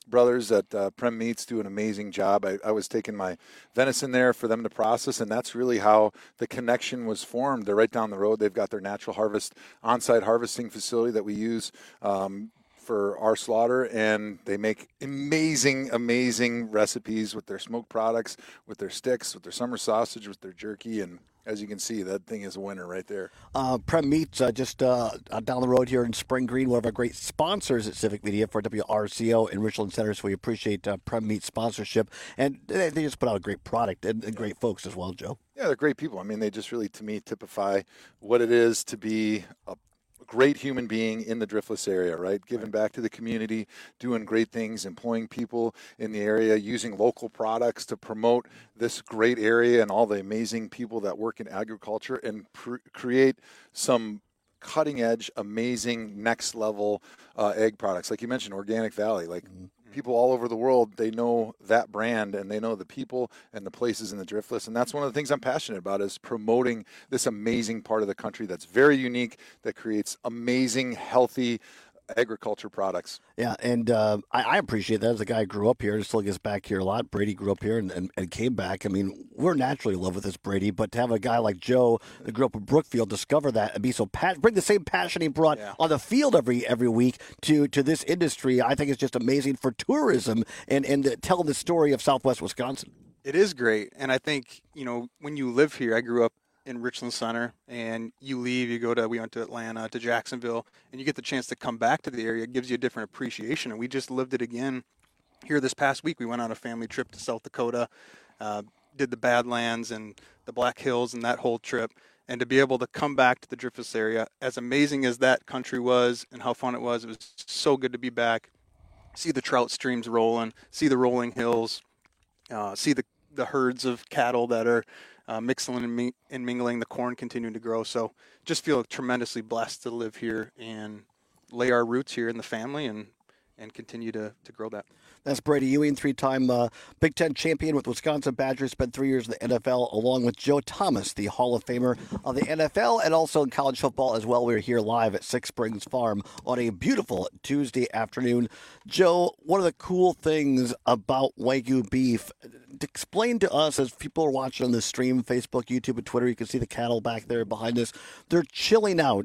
brothers at uh, Prem Meats do an amazing job. I, I was taking my venison there for them to process, and that's really how the connection was formed. They're right down the road. They've got their natural harvest on-site harvesting facility that we use um, for our slaughter, and they make amazing, amazing recipes with their smoked products, with their sticks, with their summer sausage, with their jerky, and as you can see, that thing is a winner right there. Uh, Prem Meats, uh, just uh, down the road here in Spring Green, one of our great sponsors at Civic Media for W R C O in Richland Center. So we appreciate uh, Prem Meats sponsorship. And they, they just put out a great product and, and great folks as well, Joe. Yeah, they're great people. I mean, they just really, to me, typify what it is to be a great human being in the Driftless area, right? Giving back to the community, doing great things, employing people in the area, using local products to promote this great area and all the amazing people that work in agriculture, and pr- create some cutting edge, amazing, next level uh, egg products. Like you mentioned, Organic Valley, like mm-hmm. people all over the world, they know that brand and they know the people and the places in the Driftless. And that's one of the things I'm passionate about, is promoting this amazing part of the country that's very unique, that creates amazing, healthy agriculture products. Yeah, and uh, I, I appreciate that. As a guy who grew up here, still gets back here a lot. Brady grew up here and, and, and came back. I mean, we're naturally in love with this Brady, but to have a guy like Joe that grew up in Brookfield discover that and be so pat, bring the same passion he brought yeah. on the field every every week to, to this industry, I think it's just amazing for tourism and, and telling the story of Southwest Wisconsin. It is great, and I think, you know, when you live here, I grew up in Richland Center, and you leave, you go to, we went to Atlanta, to Jacksonville, and you get the chance to come back to the area. It gives you a different appreciation, and we just lived it again here this past week. We went on a family trip to South Dakota, uh, did the Badlands and the Black Hills and that whole trip, and to be able to come back to the Driftless area, as amazing as that country was and how fun it was, it was so good to be back, see the trout streams rolling, see the rolling hills, uh, see the, the herds of cattle that are Uh, mixing and, ming- and mingling, the corn continuing to grow. So just feel tremendously blessed to live here and lay our roots here in the family and, and continue to, to grow that. That's Brady Ewing, three-time uh, Big Ten champion with Wisconsin Badgers, spent three years in the N F L, along with Joe Thomas, the Hall of Famer of the N F L, and also in college football as well. We're here live at Six Springs Farm on a beautiful Tuesday afternoon. Joe, one of the cool things about Wagyu beef, explain to us, as people are watching on the stream, Facebook, YouTube, and Twitter, you can see the cattle back there behind us. They're chilling out.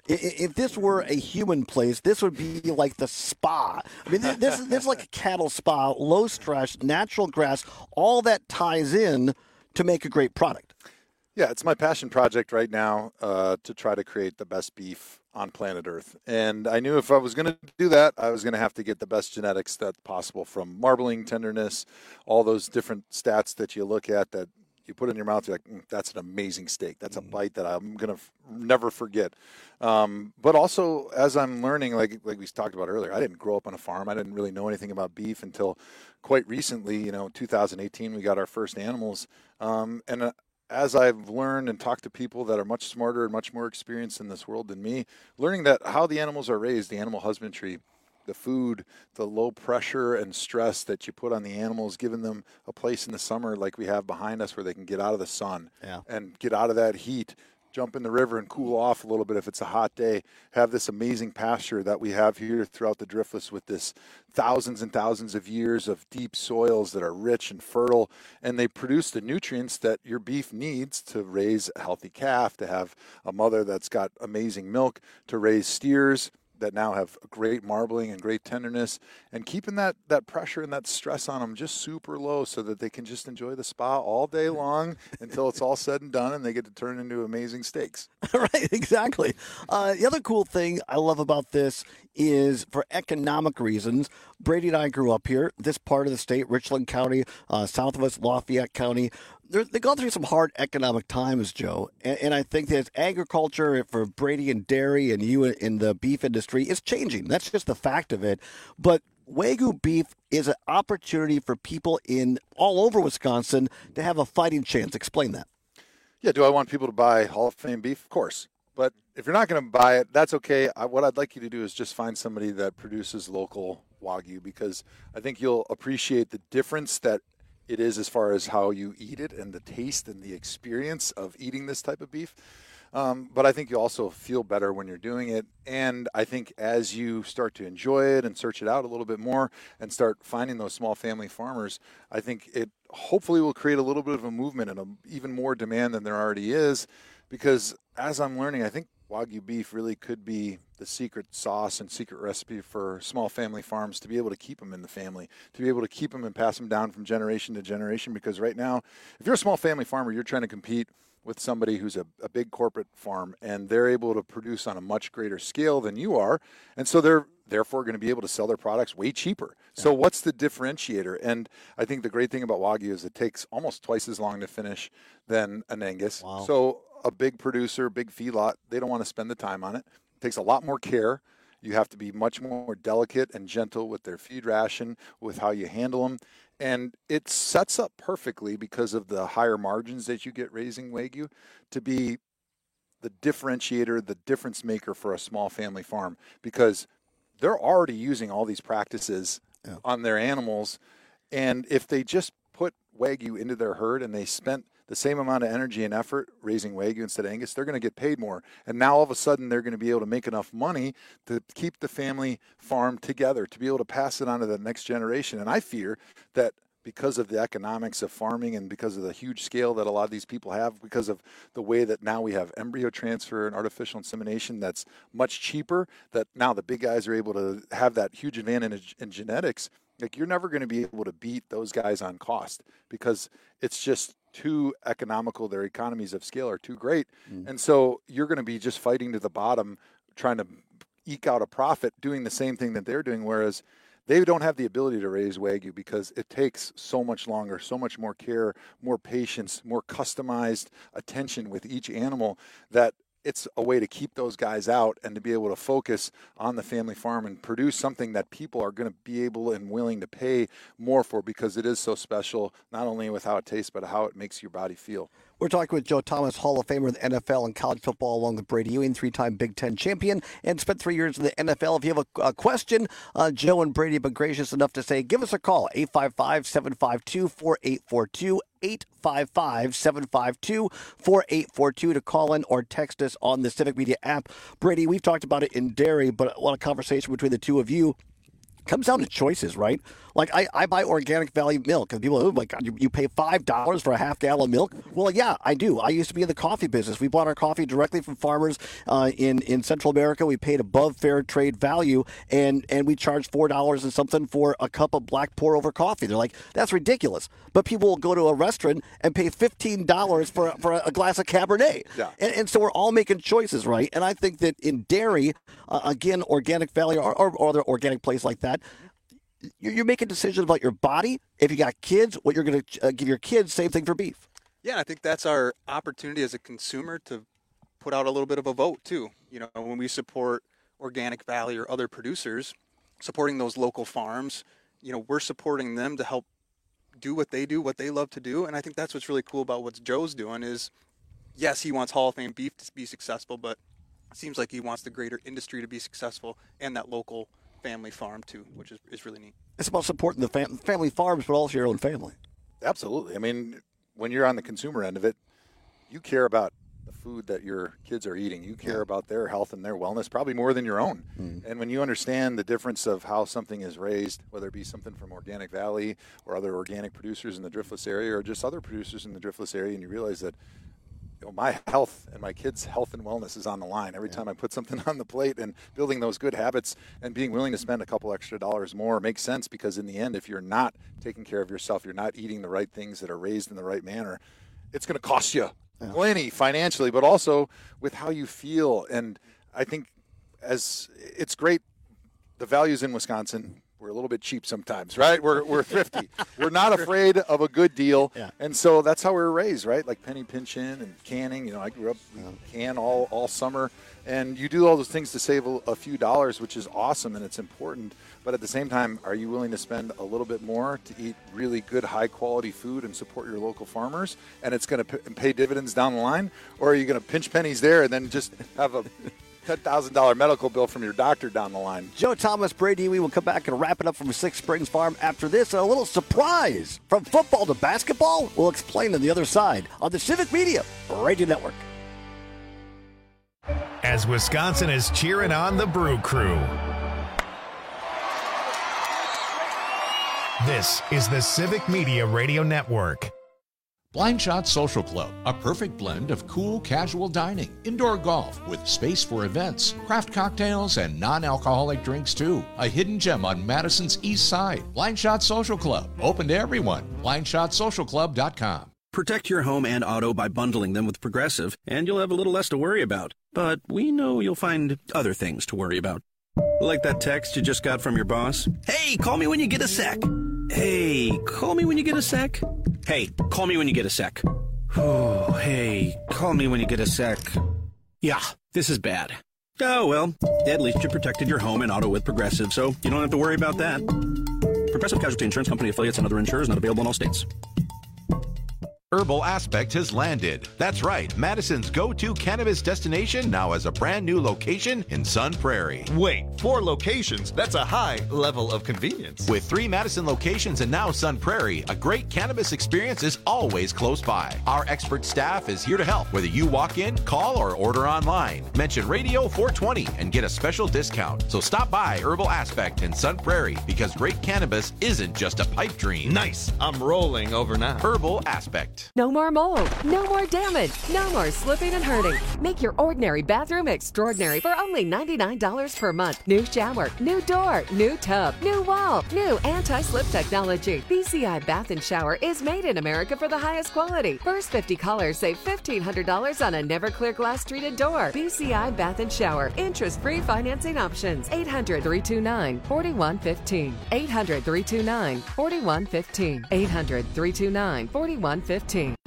If this were a human place, this would be like the spa. I mean, this, this is like a cattle spa, low stress, natural grass, all that ties in to make a great product. Yeah, it's my passion project right now uh, to try to create the best beef on planet Earth. And I knew if I was going to do that, I was going to have to get the best genetics that's possible, from marbling, tenderness, all those different stats that you look at that you put in your mouth, you're like, mm, that's an amazing steak. That's a bite that I'm going to f- never forget. Um, but also, as I'm learning, like like we talked about earlier, I didn't grow up on a farm. I didn't really know anything about beef until quite recently. You know, two thousand eighteen, we got our first animals. Um, and uh, as I've learned and talked to people that are much smarter and much more experienced in this world than me, learning that how the animals are raised, the animal husbandry, the food, the low pressure and stress that you put on the animals, giving them a place in the summer like we have behind us where they can get out of the sun yeah. and get out of that heat, jump in the river and cool off a little bit if it's a hot day, have this amazing pasture that we have here throughout the Driftless with this thousands and thousands of years of deep soils that are rich and fertile, and they produce the nutrients that your beef needs to raise a healthy calf, to have a mother that's got amazing milk, to raise steers that now have great marbling and great tenderness, and keeping that, that pressure and that stress on them just super low so that they can just enjoy the spa all day long until it's all said and done and they get to turn into amazing steaks. Right, exactly. Uh, the other cool thing I love about this is, for economic reasons, Brady and I grew up here, this part of the state, Richland County, uh, south of us, Lafayette County. They're, they've gone through some hard economic times, Joe, and, and I think that agriculture for Brady and dairy and you in the beef industry is changing. That's just the fact of it. But Wagyu beef is an opportunity for people in all over Wisconsin to have a fighting chance. Explain that. Yeah, do I want people to buy Hall of Fame beef? Of course. But if you're not going to buy it, that's okay. I, what I'd like you to do is just find somebody that produces local Wagyu, because I think you'll appreciate the difference that it is as far as how you eat it and the taste and the experience of eating this type of beef. Um, but I think you also feel better when you're doing it. And I think as you start to enjoy it and search it out a little bit more and start finding those small family farmers, I think it hopefully will create a little bit of a movement and a, even more demand than there already is. Because as I'm learning, I think Wagyu beef really could be the secret sauce and secret recipe for small family farms to be able to keep them in the family, to be able to keep them and pass them down from generation to generation. Because right now, if you're a small family farmer, you're trying to compete with somebody who's a, a big corporate farm, and they're able to produce on a much greater scale than you are. And so they're therefore going to be able to sell their products way cheaper. Yeah. So what's the differentiator? And I think the great thing about Wagyu is it takes almost twice as long to finish than an Angus. Wow. So a big producer, big feedlot, they don't want to spend the time on it. It takes a lot more care. You have to be much more delicate and gentle with their feed ration, with how you handle them. And it sets up perfectly, because of the higher margins that you get raising Wagyu, to be the differentiator, the difference maker for a small family farm, because they're already using all these practices yeah. on their animals. And if they just put Wagyu into their herd and they spent the same amount of energy and effort raising Wagyu instead of Angus, they're going to get paid more. And now all of a sudden they're going to be able to make enough money to keep the family farm together, to be able to pass it on to the next generation. And I fear that because of the economics of farming and because of the huge scale that a lot of these people have, because of the way that now we have embryo transfer and artificial insemination that's much cheaper, that now the big guys are able to have that huge advantage in genetics. Like, you're never going to be able to beat those guys on cost, because it's just too economical. Their economies of scale are too great. Mm. And so you're going to be just fighting to the bottom, trying to eke out a profit, doing the same thing that they're doing. Whereas they don't have the ability to raise Wagyu because it takes so much longer, so much more care, more patience, more customized attention with each animal, that it's a way to keep those guys out and to be able to focus on the family farm and produce something that people are going to be able and willing to pay more for, because it is so special, not only with how it tastes, but how it makes your body feel. We're talking with Joe Thomas, Hall of Famer in the N F L and college football, along with Brady Ewing, three-time Big Ten champion, and spent three years in the N F L. If you have a, a question, uh, Joe and Brady have been gracious enough to say, give us a call, eight five five, seven five two, four eight four two, eight five five, seven five two, four eight four two to call in or text us on the Civic Media app. Brady, we've talked about it in dairy, but a lot of conversation between the two of you comes down to choices, right? Like, I, I buy Organic Valley milk, and people, oh my God, you, you pay five dollars for a half gallon of milk? Well, yeah, I do. I used to be in the coffee business. We bought our coffee directly from farmers uh, in, in Central America. We paid above fair trade value, and, and we charged four dollars and something for a cup of black pour over coffee. They're like, that's ridiculous. But people will go to a restaurant and pay fifteen dollars for, for a glass of Cabernet. Yeah. And, and so we're all making choices, right? And I think that in dairy, uh, again, Organic Valley or, or, or other organic place like that, you're making decisions about your body. If you got kids, what you're going to uh, give your kids, same thing for beef. Yeah, I think that's our opportunity as a consumer to put out a little bit of a vote too. You know, when we support Organic Valley or other producers, supporting those local farms, you know, we're supporting them to help do what they do, what they love to do. And I think that's what's really cool about what Joe's doing is, yes, he wants Hall of Fame beef to be successful, but it seems like he wants the greater industry to be successful and that local family farm too, which is, is really neat. It's about supporting the fam- family farms, but also your own family. Absolutely. I mean, when you're on the consumer end of it, you care about the food that your kids are eating. You care yeah. about their health and their wellness, probably more than your own. Mm. And when you understand the difference of how something is raised, whether it be something from Organic Valley or other organic producers in the Driftless area or just other producers in the Driftless area, and you realize that, you know, my health and my kids' health and wellness is on the line every yeah. time I put something on the plate, and building those good habits and being willing to spend a couple extra dollars more makes sense, because in the end, if you're not taking care of yourself, you're not eating the right things that are raised in the right manner, it's going to cost you yeah. plenty financially, but also with how you feel. And I think as it's great, the values in Wisconsin, we're a little bit cheap sometimes, right? We're we're thrifty. We're not afraid of a good deal. Yeah. And so that's how we were raised, right? Like penny pinching and canning. You know, I grew up we can all, all summer. And you do all those things to save a, a few dollars, which is awesome and it's important. But at the same time, are you willing to spend a little bit more to eat really good, high-quality food and support your local farmers? And it's going to p- pay dividends down the line? Or are you going to pinch pennies there and then just have a ten thousand dollars medical bill from your doctor down the line? Joe Thomas, Brady, we will come back and wrap it up from Six Springs Farm after this. And a little surprise from football to basketball. We'll explain on the other side on the Civic Media Radio Network. as Wisconsin is cheering on the Brew Crew. This is the Civic Media Radio Network. Blind Shot Social Club, a perfect blend of cool, casual dining, indoor golf with space for events, craft cocktails, and non-alcoholic drinks too. A hidden gem on Madison's east side. Blind Shot Social Club, open to everyone. blind shot social club dot com. Protect your home and auto by bundling them with Progressive, and you'll have a little less to worry about. But we know you'll find other things to worry about. Like that text you just got from your boss. Hey, call me when you get a sec. Hey, call me when you get a sec. Hey, call me when you get a sec. Oh, hey, call me when you get a sec. Yeah, this is bad. Oh, well, at least you protected your home and auto with Progressive, so you don't have to worry about that. Progressive Casualty Insurance Company affiliates and other insurers not available in all states. Herbal Aspect has landed. That's right, Madison's go-to cannabis destination now has a brand new location in Sun Prairie. Wait, four locations? That's a high level of convenience. With three Madison locations and now Sun Prairie, a great cannabis experience is always close by. Our expert staff is here to help, whether you walk in, call, or order online. Mention Radio four twenty and get a special discount. So stop by Herbal Aspect in Sun Prairie, because great cannabis isn't just a pipe dream. Nice. I'm rolling over now. Herbal Aspect. No more mold, no more damage, no more slipping and hurting. Make your ordinary bathroom extraordinary for only ninety-nine dollars per month. New shower, new door, new tub, new wall, new anti-slip technology. B C I Bath and Shower is made in America for the highest quality. First fifty callers save fifteen hundred dollars on a never clear glass treated door. B C I Bath and Shower. Interest-free financing options. eight hundred, three two nine, four one one five. eight hundred, three two nine, four one one five. eight hundred, three two nine, four one one five.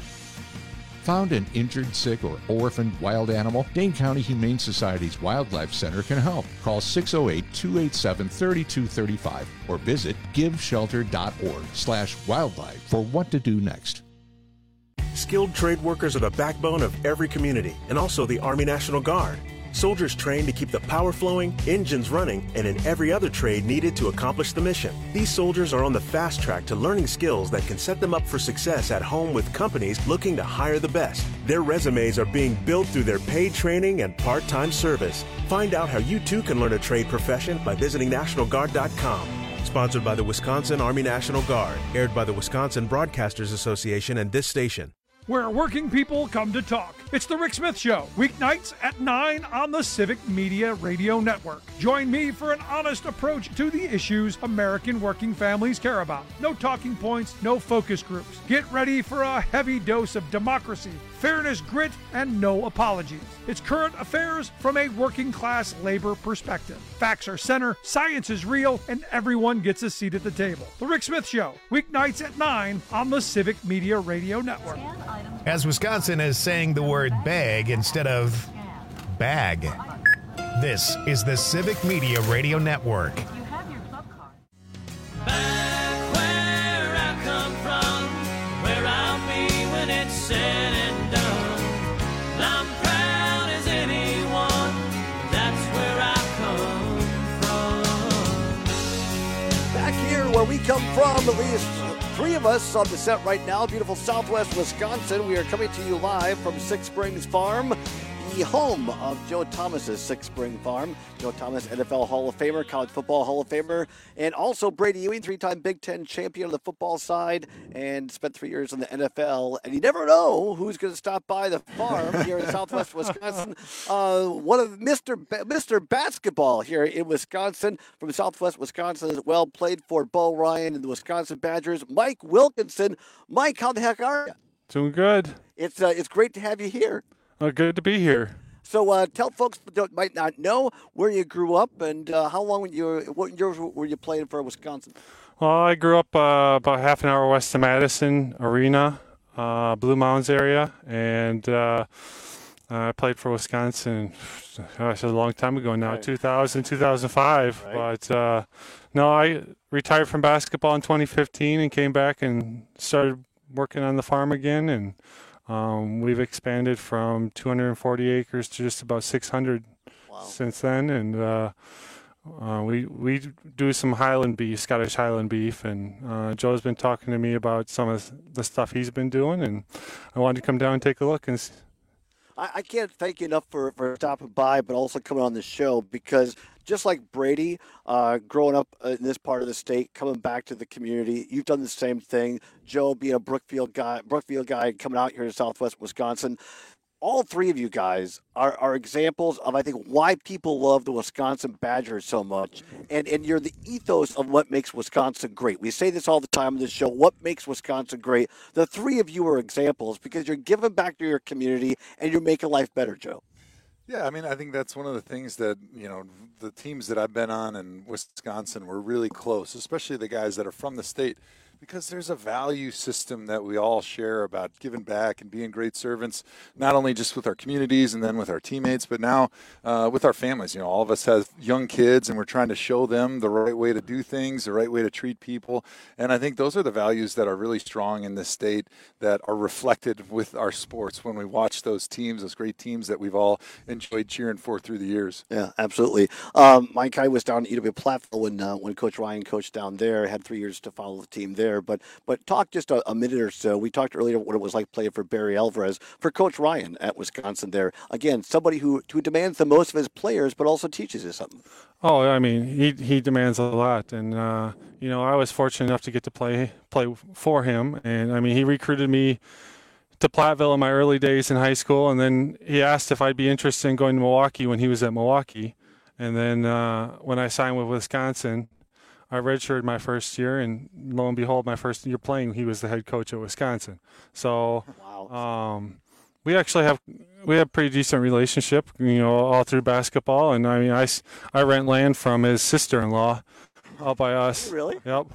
Found an injured, sick, or orphaned wild animal? Dane County Humane Society's Wildlife Center can help. Call six oh eight, two eight seven, three two three five or visit giveshelter.org slash wildlife for what to do next. Skilled trade workers are the backbone of every community, and also the Army National Guard. Soldiers trained to keep the power flowing, engines running, and in every other trade needed to accomplish the mission. These soldiers are on the fast track to learning skills that can set them up for success at home with companies looking to hire the best. Their resumes are being built through their paid training and part-time service. Find out how you too can learn a trade profession by visiting national guard dot com. Sponsored by the Wisconsin Army National Guard. Aired by the Wisconsin Broadcasters Association and this station. Where working people come to talk. It's the Rick Smith Show, weeknights at nine on the Civic Media Radio Network. Join me for an honest approach to the issues American working families care about. No talking points, no focus groups. Get ready for a heavy dose of democracy, fairness, grit, and no apologies. It's current affairs from a working class labor perspective. Facts are center, science is real, and everyone gets a seat at the table. The Rick Smith Show, weeknights at nine on the Civic Media Radio Network. As Wisconsin is saying the word bag instead of bag. This is the Civic Media Radio Network. Back where I come from, where I'll be when it's said and done. I'm proud as anyone, that's where I come from. Back here where we come from, at least three of us on the set right now. Beautiful Southwest Wisconsin. We are coming to you live from Six Springs Farm, the home of Joe Thomas's Six Spring Farm. Joe Thomas, N F L Hall of Famer, College Football Hall of Famer, and also Brady Ewing, three-time Big Ten champion on the football side, and spent three years in the N F L. And you never know who's going to stop by the farm here in Southwest Wisconsin. Uh, one of Mister Ba- Mister Basketball here in Wisconsin, from Southwest Wisconsin as well, played for Bo Ryan and the Wisconsin Badgers. Mike Wilkinson. Mike, how the heck are you? Doing good. It's uh, it's great to have you here. Uh, good to be here. So uh, tell folks that might not know where you grew up and uh, how long were you, what years were you playing for Wisconsin? Well, I grew up uh, about half an hour west of Madison Arena, uh, Blue Mounds area, and uh, I played for Wisconsin. Gosh, a long time ago now, right. two thousand, two thousand five. Right. But uh, no, I retired from basketball in twenty fifteen and came back and started working on the farm again, and Um, we've expanded from two hundred forty acres to just about six hundred wow. since then, and uh, uh, we we do some Highland beef, Scottish Highland beef, and uh, Joe's been talking to me about some of the stuff he's been doing, and I wanted to come down and take a look. And see. I, I can't thank you enough for, for stopping by, but also coming on the show, because just like Brady, uh, growing up in this part of the state, coming back to the community, you've done the same thing. Joe, being a Brookfield guy, Brookfield guy, coming out here to Southwest Wisconsin. All three of you guys are, are examples of, I think, why people love the Wisconsin Badgers so much. And and you're the ethos of what makes Wisconsin great. We say this all the time on this show, what makes Wisconsin great? The three of you are examples because you're giving back to your community and you're making life better, Joe. Yeah, I mean, I think that's one of the things that, you know, the teams that I've been on in Wisconsin were really close, especially the guys that are from the state, because there's a value system that we all share about giving back and being great servants, not only just with our communities and then with our teammates, but now uh, with our families. You know, all of us have young kids, and we're trying to show them the right way to do things, the right way to treat people. And I think those are the values that are really strong in this state that are reflected with our sports when we watch those teams, those great teams that we've all enjoyed cheering for through the years. Yeah, absolutely. Um, Mike, I was down at E W Platteville when, uh, when Coach Ryan coached down there. I had three years to follow the team there. But but talk just a, a minute or so. We talked earlier what it was like playing for Barry Alvarez, for Coach Ryan at Wisconsin there. Again, somebody who, who demands the most of his players, but also teaches you something. Oh, I mean, he he demands a lot, and uh, you know, I was fortunate enough to get to play play for him, and I mean, he recruited me to Platteville in my early days in high school, and then he asked if I'd be interested in going to Milwaukee when he was at Milwaukee, and then uh, when I signed with Wisconsin, I redshirted my first year, and lo and behold, my first year playing, he was the head coach at Wisconsin. So, wow. um, we actually have we have a pretty decent relationship, you know, all through basketball. And I mean, I, I rent land from his sister-in-law out by us. Really? Yep.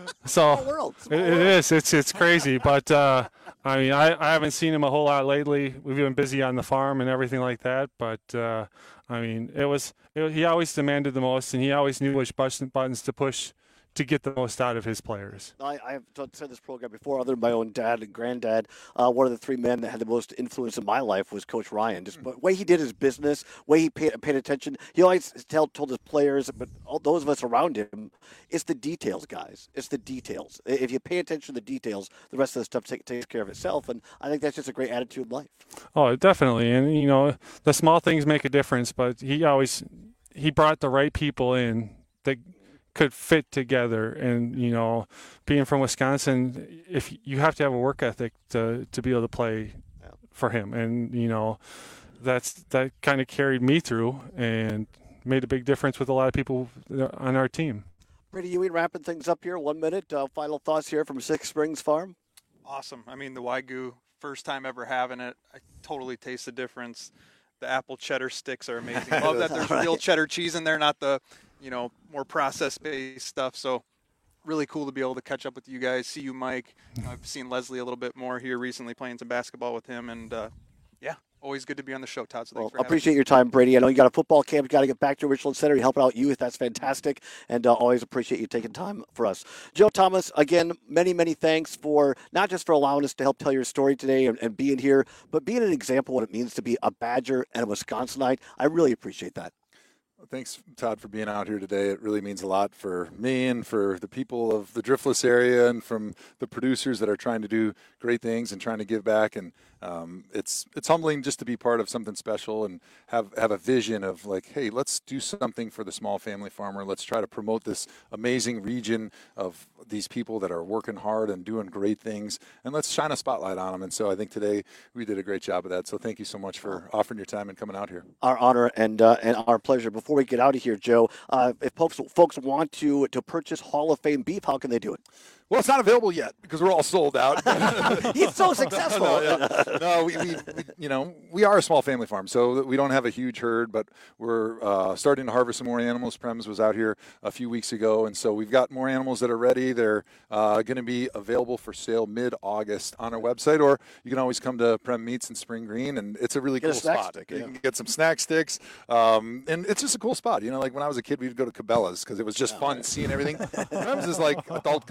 So Small world. Small it, it world. is. It's it's crazy, but uh, I mean, I, I haven't seen him a whole lot lately. We've been busy on the farm and everything like that, but. Uh, I mean, it was it, he always demanded the most, and he always knew which buttons to push to get the most out of his players. I, I have said this program before, other than my own dad and granddad. Uh, one of the three men that had the most influence in my life was Coach Ryan. Just the way he did his business, way he paid, paid attention. He always tell, told his players, but all those of us around him, it's the details, guys. It's the details. If you pay attention to the details, the rest of the stuff take, takes care of itself. And I think that's just a great attitude in life. Oh, definitely. And, you know, the small things make a difference, but he always he brought the right people in that could fit together. And, you know, being from Wisconsin, if you have to have a work ethic to, to be able to play for him. And, you know, that's that kind of carried me through and made a big difference with a lot of people on our team. Brady Ewing wrapping things up here. One minute. Uh, final thoughts here from Six Springs Farm. Awesome. I mean, the Wagyu, first time ever having it. I totally taste the difference. The apple cheddar sticks are amazing. Love that there's right. real cheddar cheese in there, not the, you know, more processed-based stuff. So really cool to be able to catch up with you guys, see you, Mike. I've seen Leslie a little bit more here recently, playing some basketball with him. And, uh, yeah, always good to be on the show, Todd. So thanks Well, for having appreciate me. your time, Brady. I know you got a football camp. You got to get back to Richland Center. You're helping out youth. That's fantastic. And uh, always appreciate you taking time for us. Joe Thomas, again, many, many thanks for not just for allowing us to help tell your story today and, and being here, but being an example of what it means to be a Badger and a Wisconsinite. I really appreciate that. Thanks, Todd, for being out here today. It really means a lot for me and for the people of the Driftless area and from the producers that are trying to do great things and trying to give back. And um, it's it's humbling just to be part of something special and have, have a vision of like, hey, let's do something for the small family farmer. Let's try to promote this amazing region of these people that are working hard and doing great things. And let's shine a spotlight on them. And so I think today we did a great job of that. So thank you so much for offering your time and coming out here. Our honor and uh, and our pleasure. Before we get out of here, Joe, uh, if folks folks want to to purchase Hall of Fame beef, how can they do it? Well, it's not available yet because we're all sold out. He's so successful. no, yeah. no we, we, we, you know, we are a small family farm, so we don't have a huge herd, but we're uh, starting to harvest some more animals. Prems was out here a few weeks ago, and so we've got more animals that are ready. They're uh, going to be available for sale mid-August on our website, or you can always come to Prem Meats in Spring Green, and it's a really Get cool a snack spot. stick, You yeah. can get some snack sticks, um, and it's just a cool spot. You know, like when I was a kid, we'd go to Cabela's because it was just fun seeing everything. Prems is like adult Cabela's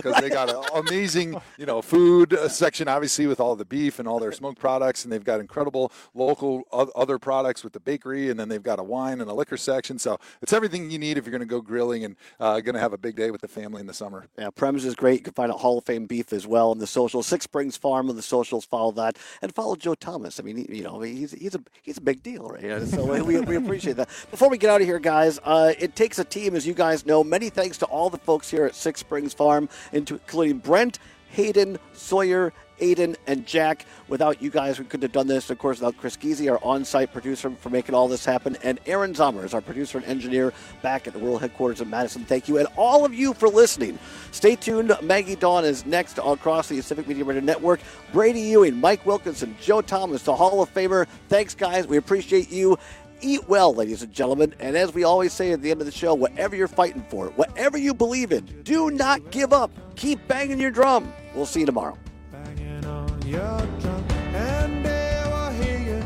because they got an amazing, you know, food section, obviously, with all the beef and all their smoked products, and they've got incredible local other products with the bakery, and then they've got a wine and a liquor section. So it's everything you need if you're going to go grilling and uh, going to have a big day with the family in the summer. Yeah, Prems is great. You can find out Hall of Fame beef as well on the socials. Six Springs Farm on the socials. Follow that and follow Joe Thomas. I mean, he, you know, he's he's a he's a big deal, right? Yeah, so we, we appreciate that. Before we get out of here, guys, uh, it takes a team, as you guys know. Many thanks to all the folks here at Six Springs Farm, including Brent, Hayden, Sawyer, Aiden, and Jack. Without you guys, we couldn't have done this. Of course, without Chris Geezy, our on-site producer, for making all this happen, and Aaron Zommers, our producer and engineer back at the world headquarters in Madison. Thank you, and all of you for listening. Stay tuned. Maggie Dawn is next across the Civic Media Radio Network. Brady Ewing, Mike Wilkinson, Joe Thomas, the Hall of Famer. Thanks, guys. We appreciate you. Eat well, ladies and gentlemen. And as we always say at the end of the show, whatever you're fighting for, whatever you believe in, do not give up. Keep banging your drum. We'll see you tomorrow. Banging on your drum, and they will hear you.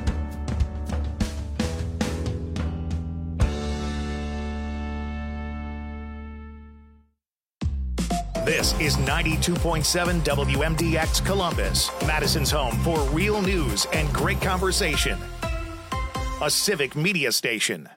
This is ninety-two point seven W M D X Columbus, Madison's home for real news and great conversation. A Civic Media station.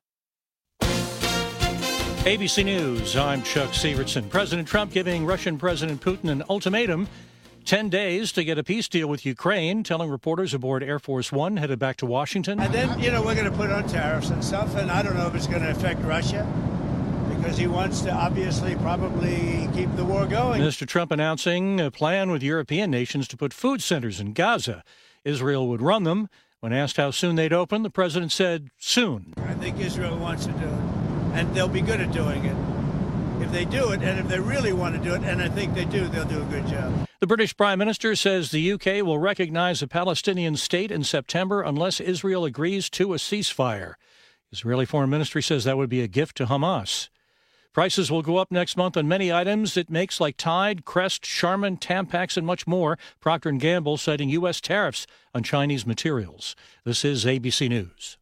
A B C News, I'm Chuck Severson. President Trump giving Russian President Putin an ultimatum. Ten days to get a peace deal with Ukraine, telling reporters aboard Air Force One headed back to Washington. And then, you know, we're going to put on tariffs and stuff, and I don't know if it's going to affect Russia, because he wants to obviously probably keep the war going. Mister Trump announcing a plan with European nations to put food centers in Gaza. Israel would run them. When asked how soon they'd open, the president said, soon. I think Israel wants to do it, and they'll be good at doing it. If they do it, and if they really want to do it, and I think they do, they'll do a good job. The British Prime Minister says the U K will recognize a Palestinian state in September unless Israel agrees to a ceasefire. Israeli Foreign Ministry says that would be a gift to Hamas. Prices will go up next month on many items it makes, like Tide, Crest, Charmin, Tampax, and much more. Procter and Gamble citing U S tariffs on Chinese materials. This is A B C News.